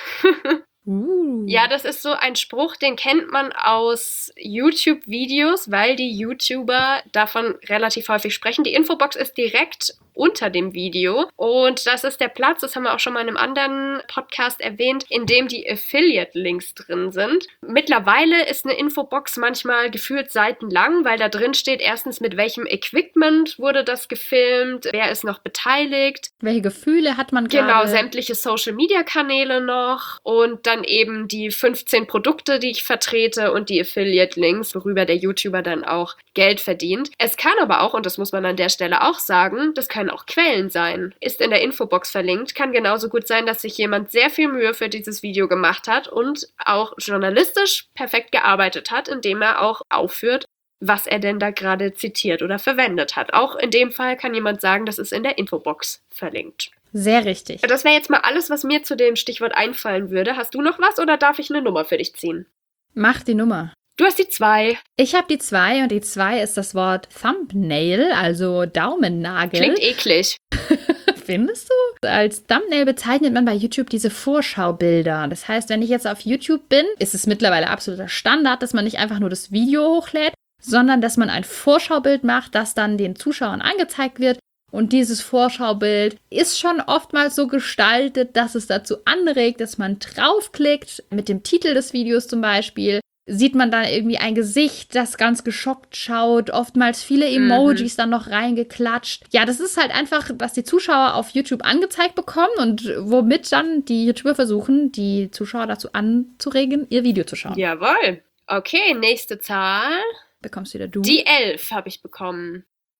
Ja, das ist so ein Spruch, den kennt man aus YouTube-Videos, weil die YouTuber davon relativ häufig sprechen. Die Infobox ist direkt unter dem Video und das ist der Platz, das haben wir auch schon mal in einem anderen Podcast erwähnt, in dem die Affiliate-Links drin sind. Mittlerweile ist eine Infobox manchmal gefühlt seitenlang, weil da drin steht erstens, mit welchem Equipment wurde das gefilmt, wer ist noch beteiligt. Welche Gefühle hat man gerade? Genau, sämtliche Social-Media-Kanäle noch und dann eben die 15 Produkte, die ich vertrete und die Affiliate-Links, worüber der YouTuber dann auch Geld verdient. Es kann aber auch, und das muss man an der Stelle auch sagen, das können auch Quellen sein. Ist in der Infobox verlinkt, kann genauso gut sein, dass sich jemand sehr viel Mühe für dieses Video gemacht hat und auch journalistisch perfekt gearbeitet hat, indem er auch aufführt, was er denn da gerade zitiert oder verwendet hat. Auch in dem Fall kann jemand sagen, das ist in der Infobox verlinkt. Sehr richtig. Das wäre jetzt mal alles, was mir zu dem Stichwort einfallen würde. Hast du noch was oder darf ich eine Nummer für dich ziehen? Mach die Nummer. Du hast die 2. Ich habe die 2 und die 2 ist das Wort Thumbnail, also Daumennagel. Klingt eklig. Findest du? Als Thumbnail bezeichnet man bei YouTube diese Vorschaubilder. Das heißt, wenn ich jetzt auf YouTube bin, ist es mittlerweile absoluter Standard, dass man nicht einfach nur das Video hochlädt, sondern dass man ein Vorschaubild macht, das dann den Zuschauern angezeigt wird. Und dieses Vorschaubild ist schon oftmals so gestaltet, dass es dazu anregt, dass man draufklickt, mit dem Titel des Videos zum Beispiel. Sieht man dann irgendwie ein Gesicht, das ganz geschockt schaut, oftmals viele Emojis dann noch reingeklatscht. Ja, das ist halt einfach, was die Zuschauer auf YouTube angezeigt bekommen und womit dann die YouTuber versuchen, die Zuschauer dazu anzuregen, ihr Video zu schauen. Jawohl. Okay, nächste Zahl. Bekommst wieder du. Die 11 habe ich bekommen.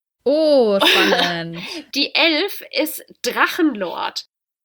Oh, spannend. Die 11 ist Drachenlord.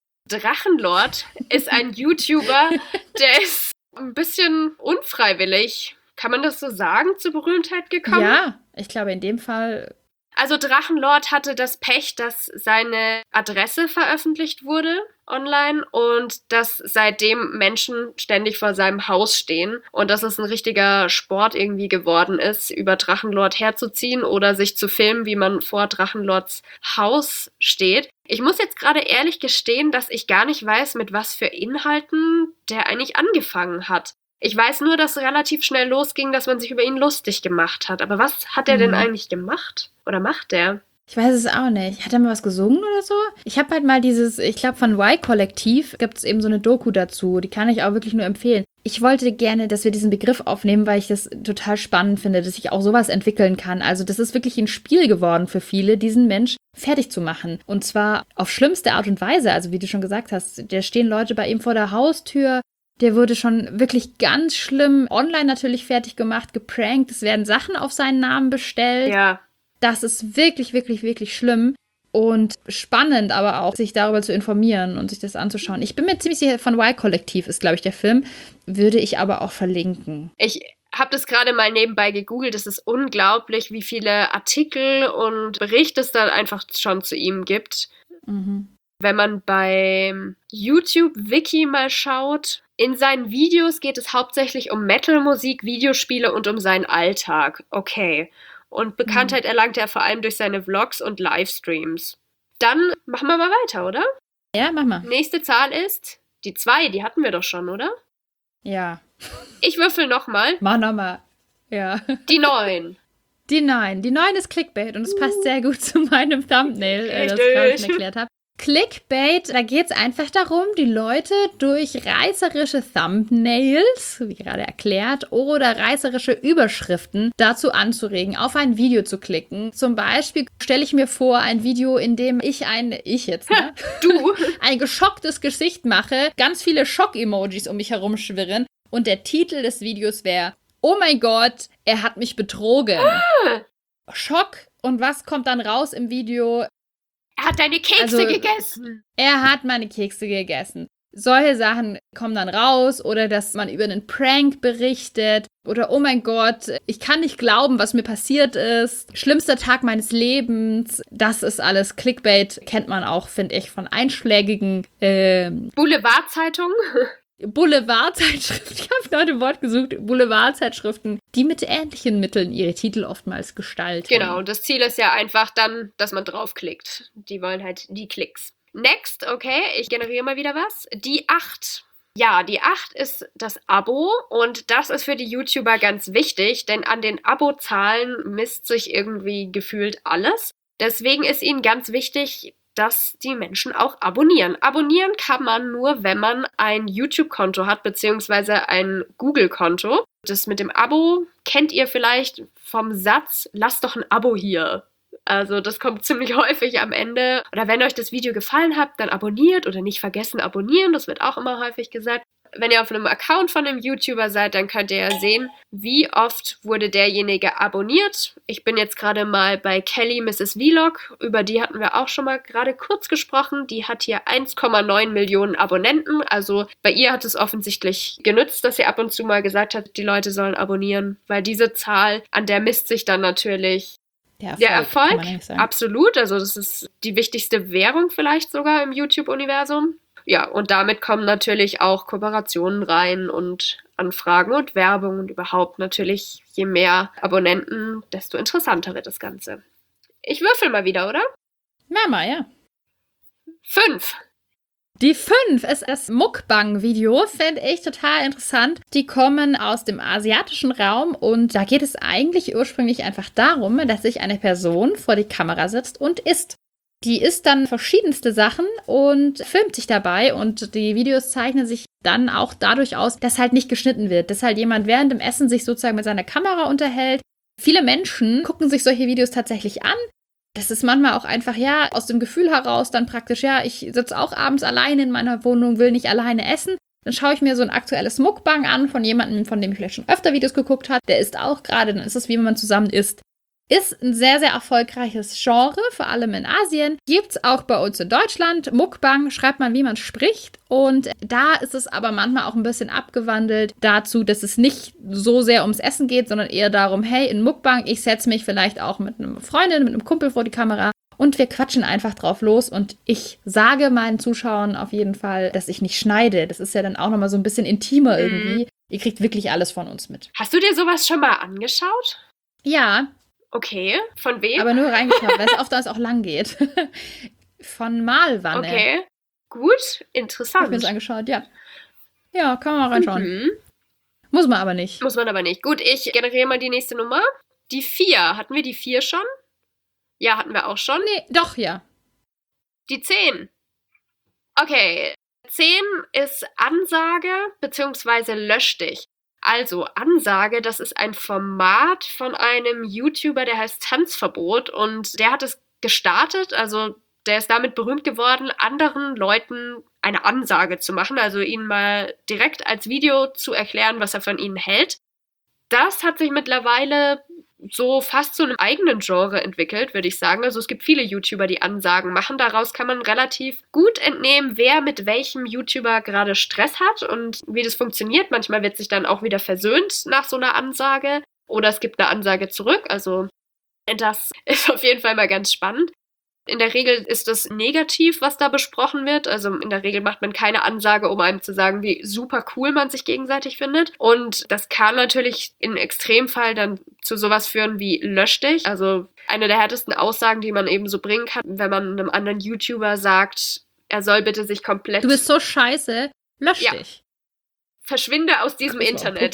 Drachenlord ist ein YouTuber, der ist ein bisschen unfreiwillig, kann man das so sagen, zur Berühmtheit gekommen? Ja, ich glaube in dem Fall Also Drachenlord hatte das Pech, dass seine Adresse veröffentlicht wurde online und dass seitdem Menschen ständig vor seinem Haus stehen und dass es ein richtiger Sport irgendwie geworden ist, über Drachenlord herzuziehen oder sich zu filmen, wie man vor Drachenlords Haus steht. Ich muss jetzt gerade ehrlich gestehen, dass ich gar nicht weiß, mit was für Inhalten der eigentlich angefangen hat. Ich weiß nur, dass relativ schnell losging, dass man sich über ihn lustig gemacht hat. Aber was hat er denn eigentlich gemacht? Oder macht der? Ich weiß es auch nicht. Hat er mal was gesungen oder so? Ich habe halt mal ich glaube von Y-Kollektiv gibt es eben so eine Doku dazu. Die kann ich auch wirklich nur empfehlen. Ich wollte gerne, dass wir diesen Begriff aufnehmen, weil ich das total spannend finde, dass sich auch sowas entwickeln kann. Also das ist wirklich ein Spiel geworden für viele, diesen Mensch fertig zu machen. Und zwar auf schlimmste Art und Weise. Also wie du schon gesagt hast, da stehen Leute bei ihm vor der Haustür. Der wurde schon wirklich ganz schlimm online natürlich fertig gemacht, geprankt. Es werden Sachen auf seinen Namen bestellt. Ja. Das ist wirklich, wirklich, wirklich schlimm und spannend, aber auch sich darüber zu informieren und sich das anzuschauen. Ich bin mir ziemlich sicher, von Y-Kollektiv ist, glaube ich, der Film. Würde ich aber auch verlinken. Ich habe das gerade mal nebenbei gegoogelt. Es ist unglaublich, wie viele Artikel und Berichte es da einfach schon zu ihm gibt. Mhm. Wenn man beim YouTube-Wiki mal schaut, in seinen Videos geht es hauptsächlich um Metal-Musik, Videospiele und um seinen Alltag. Okay. Und Bekanntheit erlangte er vor allem durch seine Vlogs und Livestreams. Dann machen wir mal weiter, oder? Ja, mach mal. Nächste Zahl ist die 2, die hatten wir doch schon, oder? Ja. Ich würfel nochmal. Mach nochmal. Ja. Die 9. Die 9. Die 9 ist Clickbait und es passt sehr gut zu meinem Thumbnail, das ich gerade schon erklärt habe. Clickbait, da geht es einfach darum, die Leute durch reißerische Thumbnails, wie gerade erklärt, oder reißerische Überschriften dazu anzuregen, auf ein Video zu klicken. Zum Beispiel stelle ich mir vor, ein Video, in dem Du, ein geschocktes Gesicht mache, ganz viele Schock-Emojis um mich herumschwirren und der Titel des Videos wäre: Oh mein Gott, er hat mich betrogen. Schock. Und was kommt dann raus im Video? Er hat deine Kekse gegessen. Er hat meine Kekse gegessen. Solche Sachen kommen dann raus oder dass man über einen Prank berichtet oder oh mein Gott, ich kann nicht glauben, was mir passiert ist. Schlimmster Tag meines Lebens. Das ist alles Clickbait, kennt man auch, finde ich, von einschlägigen Boulevardzeitungen. Boulevardzeitschriften, ich habe nach dem Wort gesucht, Boulevardzeitschriften, die mit ähnlichen Mitteln ihre Titel oftmals gestalten. Genau, und das Ziel ist ja einfach dann, dass man draufklickt. Die wollen halt die Klicks. Next, okay, ich generiere mal wieder was. Die 8. Ja, die 8 ist das Abo und das ist für die YouTuber ganz wichtig, denn an den Abozahlen misst sich irgendwie gefühlt alles. Deswegen ist ihnen ganz wichtig, dass die Menschen auch abonnieren. Abonnieren kann man nur, wenn man ein YouTube-Konto hat, beziehungsweise ein Google-Konto. Das mit dem Abo kennt ihr vielleicht vom Satz, lasst doch ein Abo hier. Also das kommt ziemlich häufig am Ende. Oder wenn euch das Video gefallen hat, dann abonniert oder nicht vergessen abonnieren. Das wird auch immer häufig gesagt. Wenn ihr auf einem Account von einem YouTuber seid, dann könnt ihr ja sehen, wie oft wurde derjenige abonniert. Ich bin jetzt gerade mal bei Kelly Mrs. Vlog. Über die hatten wir auch schon mal gerade kurz gesprochen. Die hat hier 1,9 Millionen Abonnenten. Also bei ihr hat es offensichtlich genützt, dass sie ab und zu mal gesagt hat, die Leute sollen abonnieren. Weil diese Zahl, an der misst sich dann natürlich der Erfolg. Absolut. Also das ist die wichtigste Währung vielleicht sogar im YouTube-Universum. Ja, und damit kommen natürlich auch Kooperationen rein und Anfragen und Werbung und überhaupt natürlich, je mehr Abonnenten, desto interessanter wird das Ganze. Ich würfel mal wieder, oder? Mama, ja. 5. Die 5 ist das Mukbang-Video, finde ich total interessant. Die kommen aus dem asiatischen Raum und da geht es eigentlich ursprünglich einfach darum, dass sich eine Person vor die Kamera setzt und isst. Die isst dann verschiedenste Sachen und filmt sich dabei und die Videos zeichnen sich dann auch dadurch aus, dass halt nicht geschnitten wird, dass halt jemand während dem Essen sich sozusagen mit seiner Kamera unterhält. Viele Menschen gucken sich solche Videos tatsächlich an. Das ist manchmal auch einfach, ja, aus dem Gefühl heraus dann praktisch, ja, ich sitze auch abends alleine in meiner Wohnung, will nicht alleine essen. Dann schaue ich mir so ein aktuelles Mukbang an von jemandem, von dem ich vielleicht schon öfter Videos geguckt habe. Der isst auch gerade, dann ist es wie wenn man zusammen isst. Ist ein sehr, sehr erfolgreiches Genre, vor allem in Asien. Gibt's auch bei uns in Deutschland. Mukbang schreibt man, wie man spricht. Und da ist es aber manchmal auch ein bisschen abgewandelt dazu, dass es nicht so sehr ums Essen geht, sondern eher darum, hey, in Mukbang, ich setze mich vielleicht auch mit einer Freundin, mit einem Kumpel vor die Kamera und wir quatschen einfach drauf los. Und ich sage meinen Zuschauern auf jeden Fall, dass ich nicht schneide. Das ist ja dann auch nochmal so ein bisschen intimer irgendwie. Ihr kriegt wirklich alles von uns mit. Hast du dir sowas schon mal angeschaut? Ja. Okay, von wem? Aber nur reingeschaut, weil es oft auch lang geht. Von Malwanne. Okay, gut, interessant. Hab ich mir das angeschaut, ja. Ja, kann man mal reinschauen. Muss man aber nicht. Muss man aber nicht. Gut, ich generiere mal die nächste Nummer. Die 4. Hatten wir die 4 schon? Ja, hatten wir auch schon. Nee, doch, ja. Die 10. Okay, 10 ist Ansage bzw. lösch dich. Also, Ansage, das ist ein Format von einem YouTuber, der heißt Tanzverbot und der hat es gestartet, also der ist damit berühmt geworden, anderen Leuten eine Ansage zu machen, also ihnen mal direkt als Video zu erklären, was er von ihnen hält. Das hat sich mittlerweile so fast zu einem eigenen Genre entwickelt, würde ich sagen. Also es gibt viele YouTuber, die Ansagen machen. Daraus kann man relativ gut entnehmen, wer mit welchem YouTuber gerade Stress hat und wie das funktioniert. Manchmal wird sich dann auch wieder versöhnt nach so einer Ansage oder es gibt eine Ansage zurück. Also das ist auf jeden Fall mal ganz spannend. In der Regel ist das negativ, was da besprochen wird. Also in der Regel macht man keine Ansage, um einem zu sagen, wie super cool man sich gegenseitig findet. Und das kann natürlich im Extremfall dann zu sowas führen wie lösch dich. Also eine der härtesten Aussagen, die man eben so bringen kann, wenn man einem anderen YouTuber sagt, er soll bitte sich komplett... Du bist so scheiße, lösch dich. Verschwinde aus diesem Internet.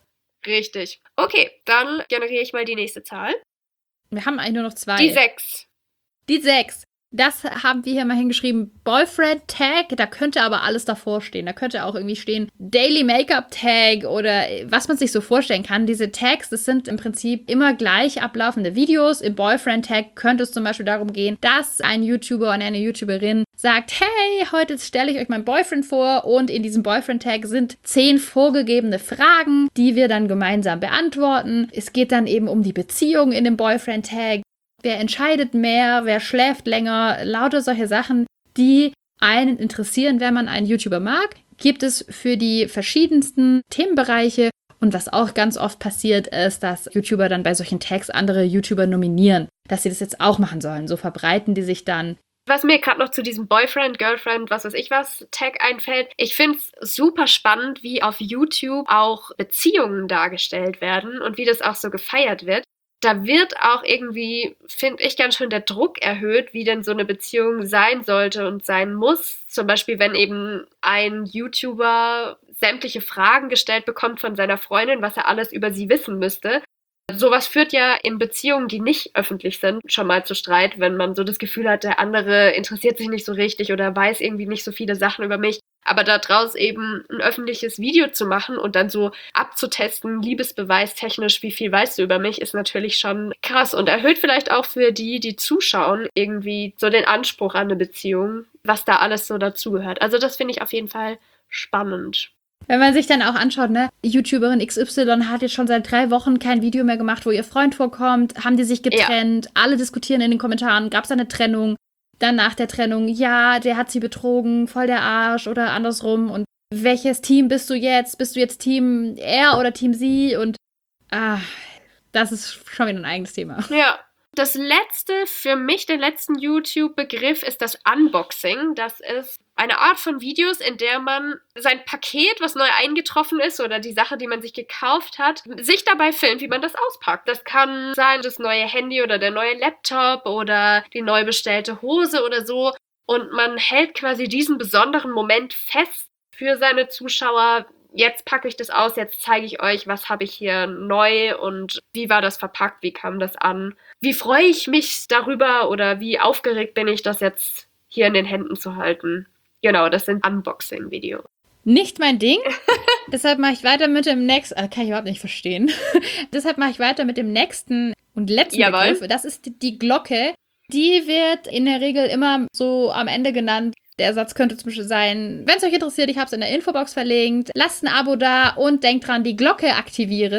Richtig. Okay, dann generiere ich mal die nächste Zahl. Wir haben eigentlich nur noch 2. Die 6. Die 6. Das haben wir hier mal hingeschrieben. Boyfriend Tag, da könnte aber alles davor stehen. Da könnte auch irgendwie stehen Daily Makeup Tag oder was man sich so vorstellen kann. Diese Tags, das sind im Prinzip immer gleich ablaufende Videos. Im Boyfriend Tag könnte es zum Beispiel darum gehen, dass ein YouTuber und eine YouTuberin sagt, hey, heute stelle ich euch meinen Boyfriend vor und in diesem Boyfriend Tag sind 10 vorgegebene Fragen, die wir dann gemeinsam beantworten. Es geht dann eben um die Beziehung in dem Boyfriend Tag. Wer entscheidet mehr, wer schläft länger, lauter solche Sachen, die einen interessieren, wenn man einen YouTuber mag, gibt es für die verschiedensten Themenbereiche. Und was auch ganz oft passiert ist, dass YouTuber dann bei solchen Tags andere YouTuber nominieren, dass sie das jetzt auch machen sollen. So verbreiten die sich dann. Was mir gerade noch zu diesem Boyfriend, Girlfriend, was weiß ich was, Tag einfällt. Ich finde es super spannend, wie auf YouTube auch Beziehungen dargestellt werden und wie das auch so gefeiert wird. Da wird auch irgendwie, finde ich, ganz schön der Druck erhöht, wie denn so eine Beziehung sein sollte und sein muss. Zum Beispiel, wenn eben ein YouTuber sämtliche Fragen gestellt bekommt von seiner Freundin, was er alles über sie wissen müsste. Sowas führt ja in Beziehungen, die nicht öffentlich sind, schon mal zu Streit, wenn man so das Gefühl hat, der andere interessiert sich nicht so richtig oder weiß irgendwie nicht so viele Sachen über mich. Aber daraus eben ein öffentliches Video zu machen und dann so abzutesten, liebesbeweistechnisch, wie viel weißt du über mich, ist natürlich schon krass und erhöht vielleicht auch für die zuschauen, irgendwie so den Anspruch an eine Beziehung, was da alles so dazugehört. Also das finde ich auf jeden Fall spannend. Wenn man sich dann auch anschaut, ne, YouTuberin XY hat jetzt schon seit 3 Wochen kein Video mehr gemacht, wo ihr Freund vorkommt, haben die sich getrennt, alle diskutieren in den Kommentaren, gab es eine Trennung, dann nach der Trennung, ja, der hat sie betrogen, voll der Arsch oder andersrum und welches Team bist du jetzt? Bist du jetzt Team er oder Team sie? Und das ist schon wieder ein eigenes Thema. Ja. Das letzte, für mich den letzten YouTube-Begriff ist das Unboxing. Das ist eine Art von Videos, in der man sein Paket, was neu eingetroffen ist oder die Sache, die man sich gekauft hat, sich dabei filmt, wie man das auspackt. Das kann sein, das neue Handy oder der neue Laptop oder die neu bestellte Hose oder so. Und man hält quasi diesen besonderen Moment fest für seine Zuschauer. Jetzt packe ich das aus, jetzt zeige ich euch, was habe ich hier neu und wie war das verpackt, wie kam das an, wie freue ich mich darüber oder wie aufgeregt bin ich, das jetzt hier in den Händen zu halten. Genau, das sind Unboxing-Videos. Nicht mein Ding, deshalb mache ich weiter mit dem nächsten, kann ich überhaupt nicht verstehen, deshalb mache ich weiter mit dem nächsten und letzten Begriff, das ist die Glocke. Die wird in der Regel immer so am Ende genannt. Der Satz könnte zum Beispiel sein, wenn es euch interessiert, ich habe es in der Infobox verlinkt, lasst ein Abo da und denkt dran, die Glocke aktivieren.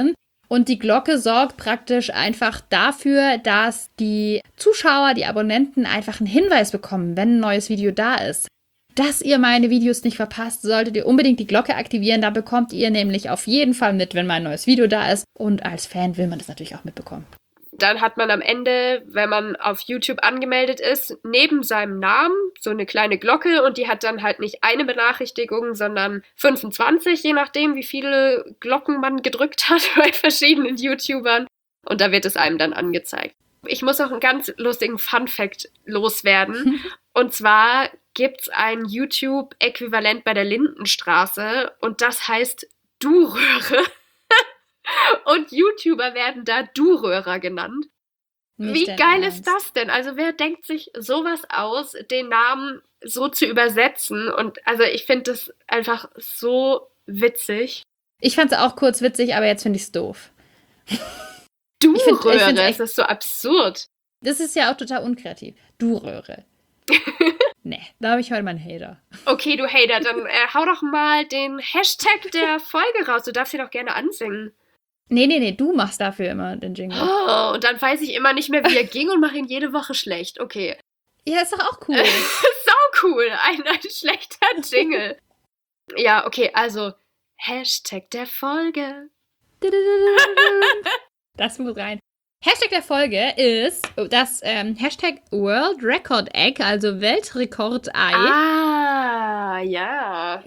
Und die Glocke sorgt praktisch einfach dafür, dass die Zuschauer, die Abonnenten einfach einen Hinweis bekommen, wenn ein neues Video da ist. Dass ihr meine Videos nicht verpasst, solltet ihr unbedingt die Glocke aktivieren. Da bekommt ihr nämlich auf jeden Fall mit, wenn mein neues Video da ist. Und als Fan will man das natürlich auch mitbekommen. Dann hat man am Ende, wenn man auf YouTube angemeldet ist, neben seinem Namen so eine kleine Glocke und die hat dann halt nicht eine Benachrichtigung, sondern 25, je nachdem, wie viele Glocken man gedrückt hat bei verschiedenen YouTubern. Und da wird es einem dann angezeigt. Ich muss auch einen ganz lustigen Fun-Fact loswerden. Und zwar gibt's ein YouTube-Äquivalent bei der Lindenstraße und das heißt Du-Röhre. Und YouTuber werden da Du-Röhrer genannt. Wie geil ist das denn? Also wer denkt sich sowas aus, den Namen so zu übersetzen? Und also ich finde das einfach so witzig. Ich fand es auch kurz witzig, aber jetzt finde ich es doof. Du-Röhre, das ist so absurd. Das ist ja auch total unkreativ. Du-Röhre. Nee, da habe ich heute mal einen Hater. Okay, du Hater, dann hau doch mal den Hashtag der Folge raus. Du darfst ihn doch gerne ansingen. Nee, du machst dafür immer den Jingle. Oh, und dann weiß ich immer nicht mehr, wie er ging und mache ihn jede Woche schlecht. Okay. Ja, ist doch auch cool. Sau cool, ein schlechter Jingle. Ja, okay, also Hashtag der Folge. Das muss rein. Hashtag der Folge ist das Hashtag World Record Egg, also Weltrekord-Ei. Ah, ja.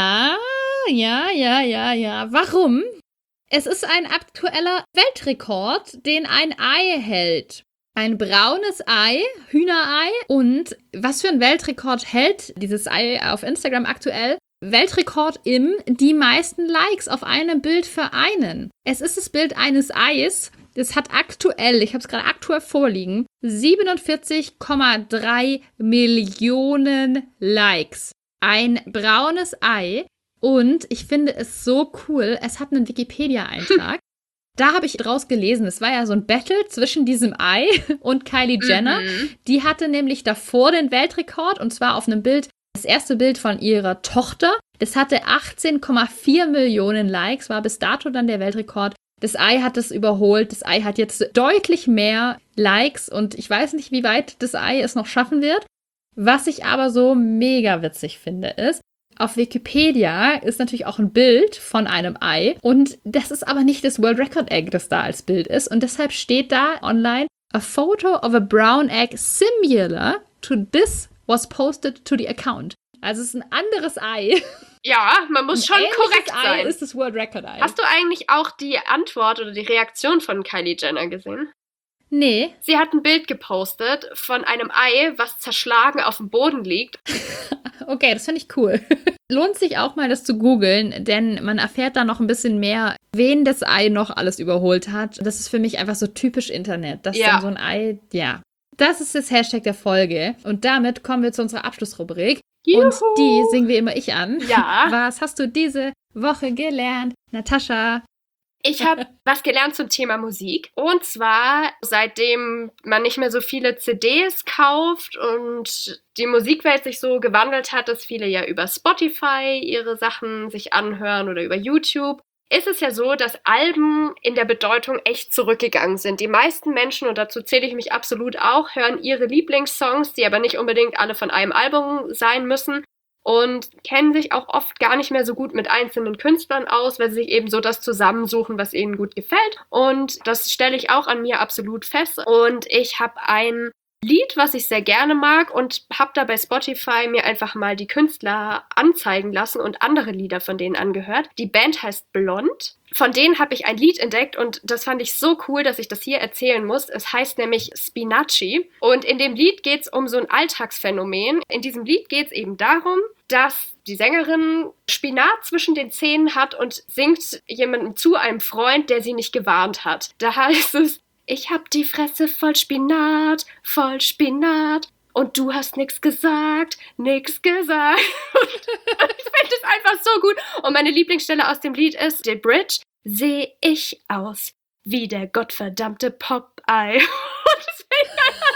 Ja. Warum? Es ist ein aktueller Weltrekord, den ein Ei hält. Ein braunes Ei, Hühnerei. Und was für ein Weltrekord hält dieses Ei auf Instagram aktuell? Weltrekord im die meisten Likes auf einem Bild für einen. Es ist das Bild eines Eis. Das hat aktuell, ich habe es gerade aktuell vorliegen, 47,3 Millionen Likes. Ein braunes Ei. Und ich finde es so cool, es hat einen Wikipedia-Eintrag. Da habe ich draus gelesen, es war ja so ein Battle zwischen diesem Ei und Kylie Jenner. Die hatte nämlich davor den Weltrekord und zwar auf einem Bild, das erste Bild von ihrer Tochter. Das hatte 18,4 Millionen Likes, war bis dato dann der Weltrekord. Das Ei hat es überholt. Das Ei hat jetzt deutlich mehr Likes und ich weiß nicht, wie weit das Ei es noch schaffen wird. Was ich aber so mega witzig finde, ist, auf Wikipedia ist natürlich auch ein Bild von einem Ei und das ist aber nicht das World Record Egg, das da als Bild ist und deshalb steht da online, a photo of a brown egg similar to this was posted to the account. Also es ist ein anderes Ei. Ja, man muss schon korrekt sein. Ei ist das World Record Ei. Hast du eigentlich auch die Antwort oder die Reaktion von Kylie Jenner gesehen? Nee. Sie hat ein Bild gepostet von einem Ei, was zerschlagen auf dem Boden liegt. Okay, das finde ich cool. Lohnt sich auch mal, das zu googeln, denn man erfährt da noch ein bisschen mehr, wen das Ei noch alles überholt hat. Das ist für mich einfach so typisch Internet. Das ist dann so ein Ei, ja. Das ist das Hashtag der Folge. Und damit kommen wir zu unserer Abschlussrubrik. Juhu. Und die singen wir immer ich an. Ja. Was hast du diese Woche gelernt, Natascha? Ich habe was gelernt zum Thema Musik. Und zwar, seitdem man nicht mehr so viele CDs kauft und die Musikwelt sich so gewandelt hat, dass viele ja über Spotify ihre Sachen sich anhören oder über YouTube, ist es ja so, dass Alben in der Bedeutung echt zurückgegangen sind. Die meisten Menschen, und dazu zähle ich mich absolut auch, hören ihre Lieblingssongs, die aber nicht unbedingt alle von einem Album sein müssen, und kennen sich auch oft gar nicht mehr so gut mit einzelnen Künstlern aus, weil sie sich eben so das zusammensuchen, was ihnen gut gefällt. Und das stelle ich auch an mir absolut fest. Und ich habe ein Lied, was ich sehr gerne mag, und habe da bei Spotify mir einfach mal die Künstler anzeigen lassen und andere Lieder von denen angehört. Die Band heißt Blond. Von denen habe ich ein Lied entdeckt und das fand ich so cool, dass ich das hier erzählen muss. Es heißt nämlich Spinaci und in dem Lied geht es um so ein Alltagsphänomen. In diesem Lied geht es eben darum, dass die Sängerin Spinat zwischen den Zähnen hat und singt jemandem zu, einem Freund, der sie nicht gewarnt hat. Da heißt es: Ich hab die Fresse voll Spinat und du hast nix gesagt. Und ich finde es einfach so gut. Und meine Lieblingsstelle aus dem Lied ist The Bridge. Seh ich aus wie der gottverdammte Popeye. Und das finde ich einfach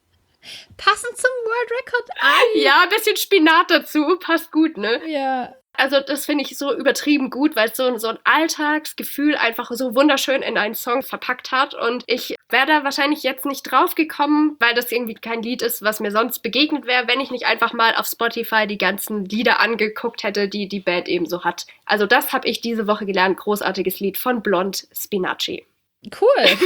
Passend zum World Record Ei. Ja, ein bisschen Spinat dazu. Passt gut, ne? Ja. Also das finde ich so übertrieben gut, weil es so ein Alltagsgefühl einfach so wunderschön in einen Song verpackt hat. Und ich wäre da wahrscheinlich jetzt nicht drauf gekommen, weil das irgendwie kein Lied ist, was mir sonst begegnet wäre, wenn ich nicht einfach mal auf Spotify die ganzen Lieder angeguckt hätte, die die Band eben so hat. Also das habe ich diese Woche gelernt. Großartiges Lied von Blond Spinaci. Cool.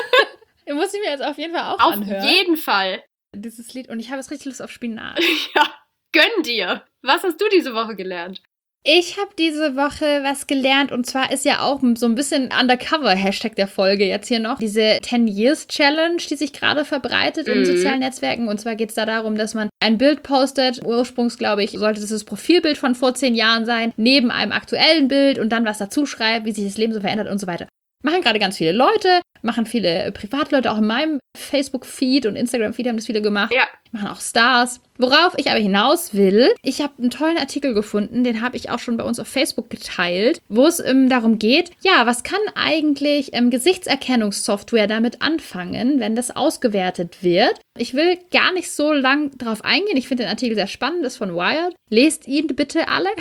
Muss ich mir jetzt auf jeden Fall auch anhören. Auf jeden Fall. Dieses Lied. Und ich habe jetzt richtig Lust auf Spinat. Ja, gönn dir. Was hast du diese Woche gelernt? Ich habe diese Woche was gelernt und zwar ist ja auch so ein bisschen Undercover-Hashtag der Folge jetzt hier noch. Diese 10-Years-Challenge, die sich gerade verbreitet in sozialen Netzwerken. Und zwar geht es da darum, dass man ein Bild postet. Ursprungs, glaube ich, sollte das Profilbild von vor 10 Jahren sein, neben einem aktuellen Bild und dann was dazu schreibt, wie sich das Leben so verändert und so weiter. Machen gerade ganz viele Leute, machen viele Privatleute, auch in meinem Facebook-Feed und Instagram-Feed haben das viele gemacht. Ja. Machen auch Stars. Worauf ich aber hinaus will, ich habe einen tollen Artikel gefunden, den habe ich auch schon bei uns auf Facebook geteilt, wo es darum geht, ja, was kann eigentlich Gesichtserkennungssoftware damit anfangen, wenn das ausgewertet wird? Ich will gar nicht so lang drauf eingehen. Ich finde den Artikel sehr spannend, ist von Wired. Lest ihn bitte alle.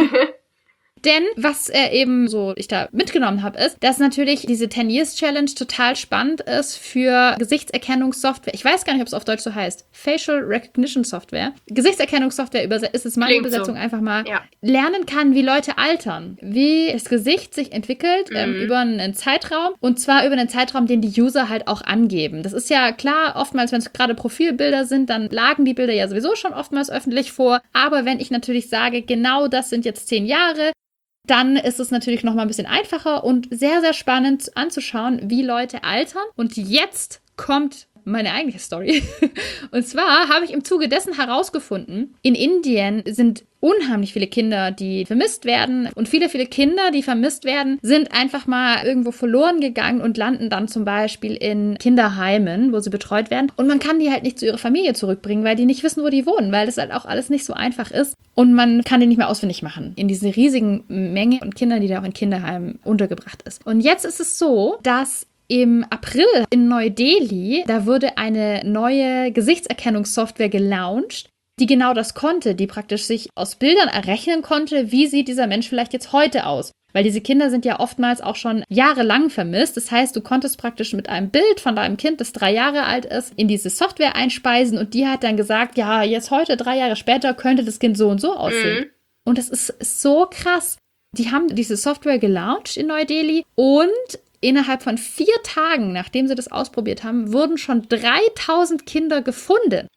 Denn was ich da mitgenommen habe, ist, dass natürlich diese 10-Years-Challenge total spannend ist für Gesichtserkennungssoftware. Ich weiß gar nicht, ob es auf Deutsch so heißt. Facial Recognition Software. Gesichtserkennungssoftware ist es meine Übersetzung einfach mal. Ja. Lernen kann, wie Leute altern. Wie das Gesicht sich entwickelt über einen Zeitraum. Und zwar über einen Zeitraum, den die User halt auch angeben. Das ist ja klar, oftmals, wenn es gerade Profilbilder sind, dann lagen die Bilder ja sowieso schon oftmals öffentlich vor. Aber wenn ich natürlich sage, genau das sind jetzt 10 Jahre, dann ist es natürlich noch mal ein bisschen einfacher und sehr, sehr spannend anzuschauen, wie Leute altern. Und jetzt kommt meine eigentliche Story. Und zwar habe ich im Zuge dessen herausgefunden, in Indien sind unheimlich viele Kinder, die vermisst werden. Und viele, viele Kinder, die vermisst werden, sind einfach mal irgendwo verloren gegangen und landen dann zum Beispiel in Kinderheimen, wo sie betreut werden. Und man kann die halt nicht zu ihrer Familie zurückbringen, weil die nicht wissen, wo die wohnen, weil das halt auch alles nicht so einfach ist. Und man kann die nicht mehr ausfindig machen in diese riesigen Menge von Kindern, die da auch in Kinderheimen untergebracht ist. Und jetzt ist es so, dass im April in Neu-Delhi, da wurde eine neue Gesichtserkennungssoftware gelauncht, die genau das konnte, die praktisch sich aus Bildern errechnen konnte, wie sieht dieser Mensch vielleicht jetzt heute aus. Weil diese Kinder sind ja oftmals auch schon jahrelang vermisst. Das heißt, du konntest praktisch mit einem Bild von deinem Kind, das 3 Jahre alt ist, in diese Software einspeisen und die hat dann gesagt, ja, jetzt heute, 3 Jahre später, könnte das Kind so und so aussehen. Und das ist so krass. Die haben diese Software gelauncht in Neu-Delhi und innerhalb von 4 Tagen, nachdem sie das ausprobiert haben, wurden schon 3000 Kinder gefunden.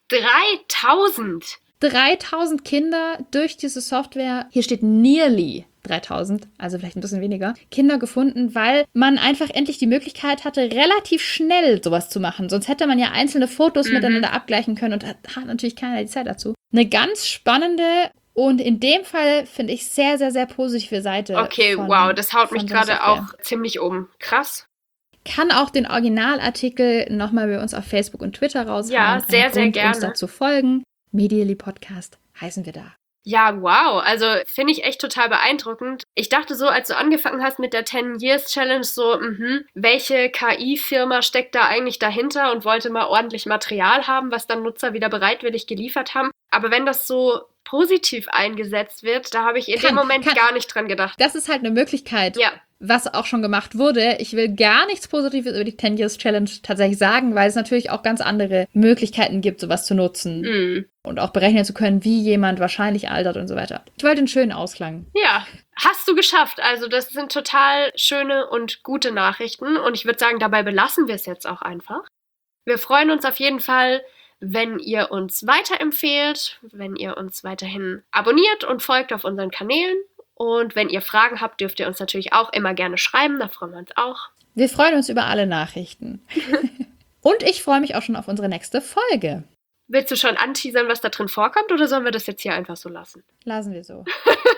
3000? 3000 Kinder durch diese Software, hier steht nearly 3000, also vielleicht ein bisschen weniger, Kinder gefunden, weil man einfach endlich die Möglichkeit hatte, relativ schnell sowas zu machen. Sonst hätte man ja einzelne Fotos miteinander abgleichen können und hat natürlich keiner die Zeit dazu. Eine ganz spannende und in dem Fall finde ich sehr, sehr, sehr positive Seite. Okay, wow, das haut mich gerade auch ziemlich um. Krass. Kann auch den Originalartikel nochmal bei uns auf Facebook und Twitter raushauen. Ja, sehr, sehr gerne. Uns dazu folgen. Medially Podcast heißen wir da. Ja, wow, also finde ich echt total beeindruckend. Ich dachte so, als du angefangen hast mit der 10-Years-Challenge, so, welche KI-Firma steckt da eigentlich dahinter und wollte mal ordentlich Material haben, was dann Nutzer wieder bereitwillig geliefert haben. Aber wenn das so positiv eingesetzt wird, da habe ich in dem Moment gar nicht dran gedacht. Das ist halt eine Möglichkeit. Ja. Was auch schon gemacht wurde. Ich will gar nichts Positives über die 10-Years-Challenge tatsächlich sagen, weil es natürlich auch ganz andere Möglichkeiten gibt, sowas zu nutzen. Und auch berechnen zu können, wie jemand wahrscheinlich altert und so weiter. Ich wollte einen schönen Ausklang. Ja, hast du geschafft. Also das sind total schöne und gute Nachrichten. Und ich würde sagen, dabei belassen wir es jetzt auch einfach. Wir freuen uns auf jeden Fall, wenn ihr uns weiterempfehlt, wenn ihr uns weiterhin abonniert und folgt auf unseren Kanälen. Und wenn ihr Fragen habt, dürft ihr uns natürlich auch immer gerne schreiben. Da freuen wir uns auch. Wir freuen uns über alle Nachrichten. Und ich freue mich auch schon auf unsere nächste Folge. Willst du schon anteasern, was da drin vorkommt, oder sollen wir das jetzt hier einfach so lassen? Lassen wir so.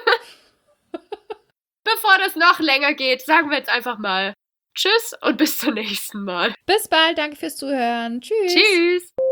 Bevor das noch länger geht, sagen wir jetzt einfach mal Tschüss und bis zum nächsten Mal. Bis bald, danke fürs Zuhören. Tschüss. Tschüss.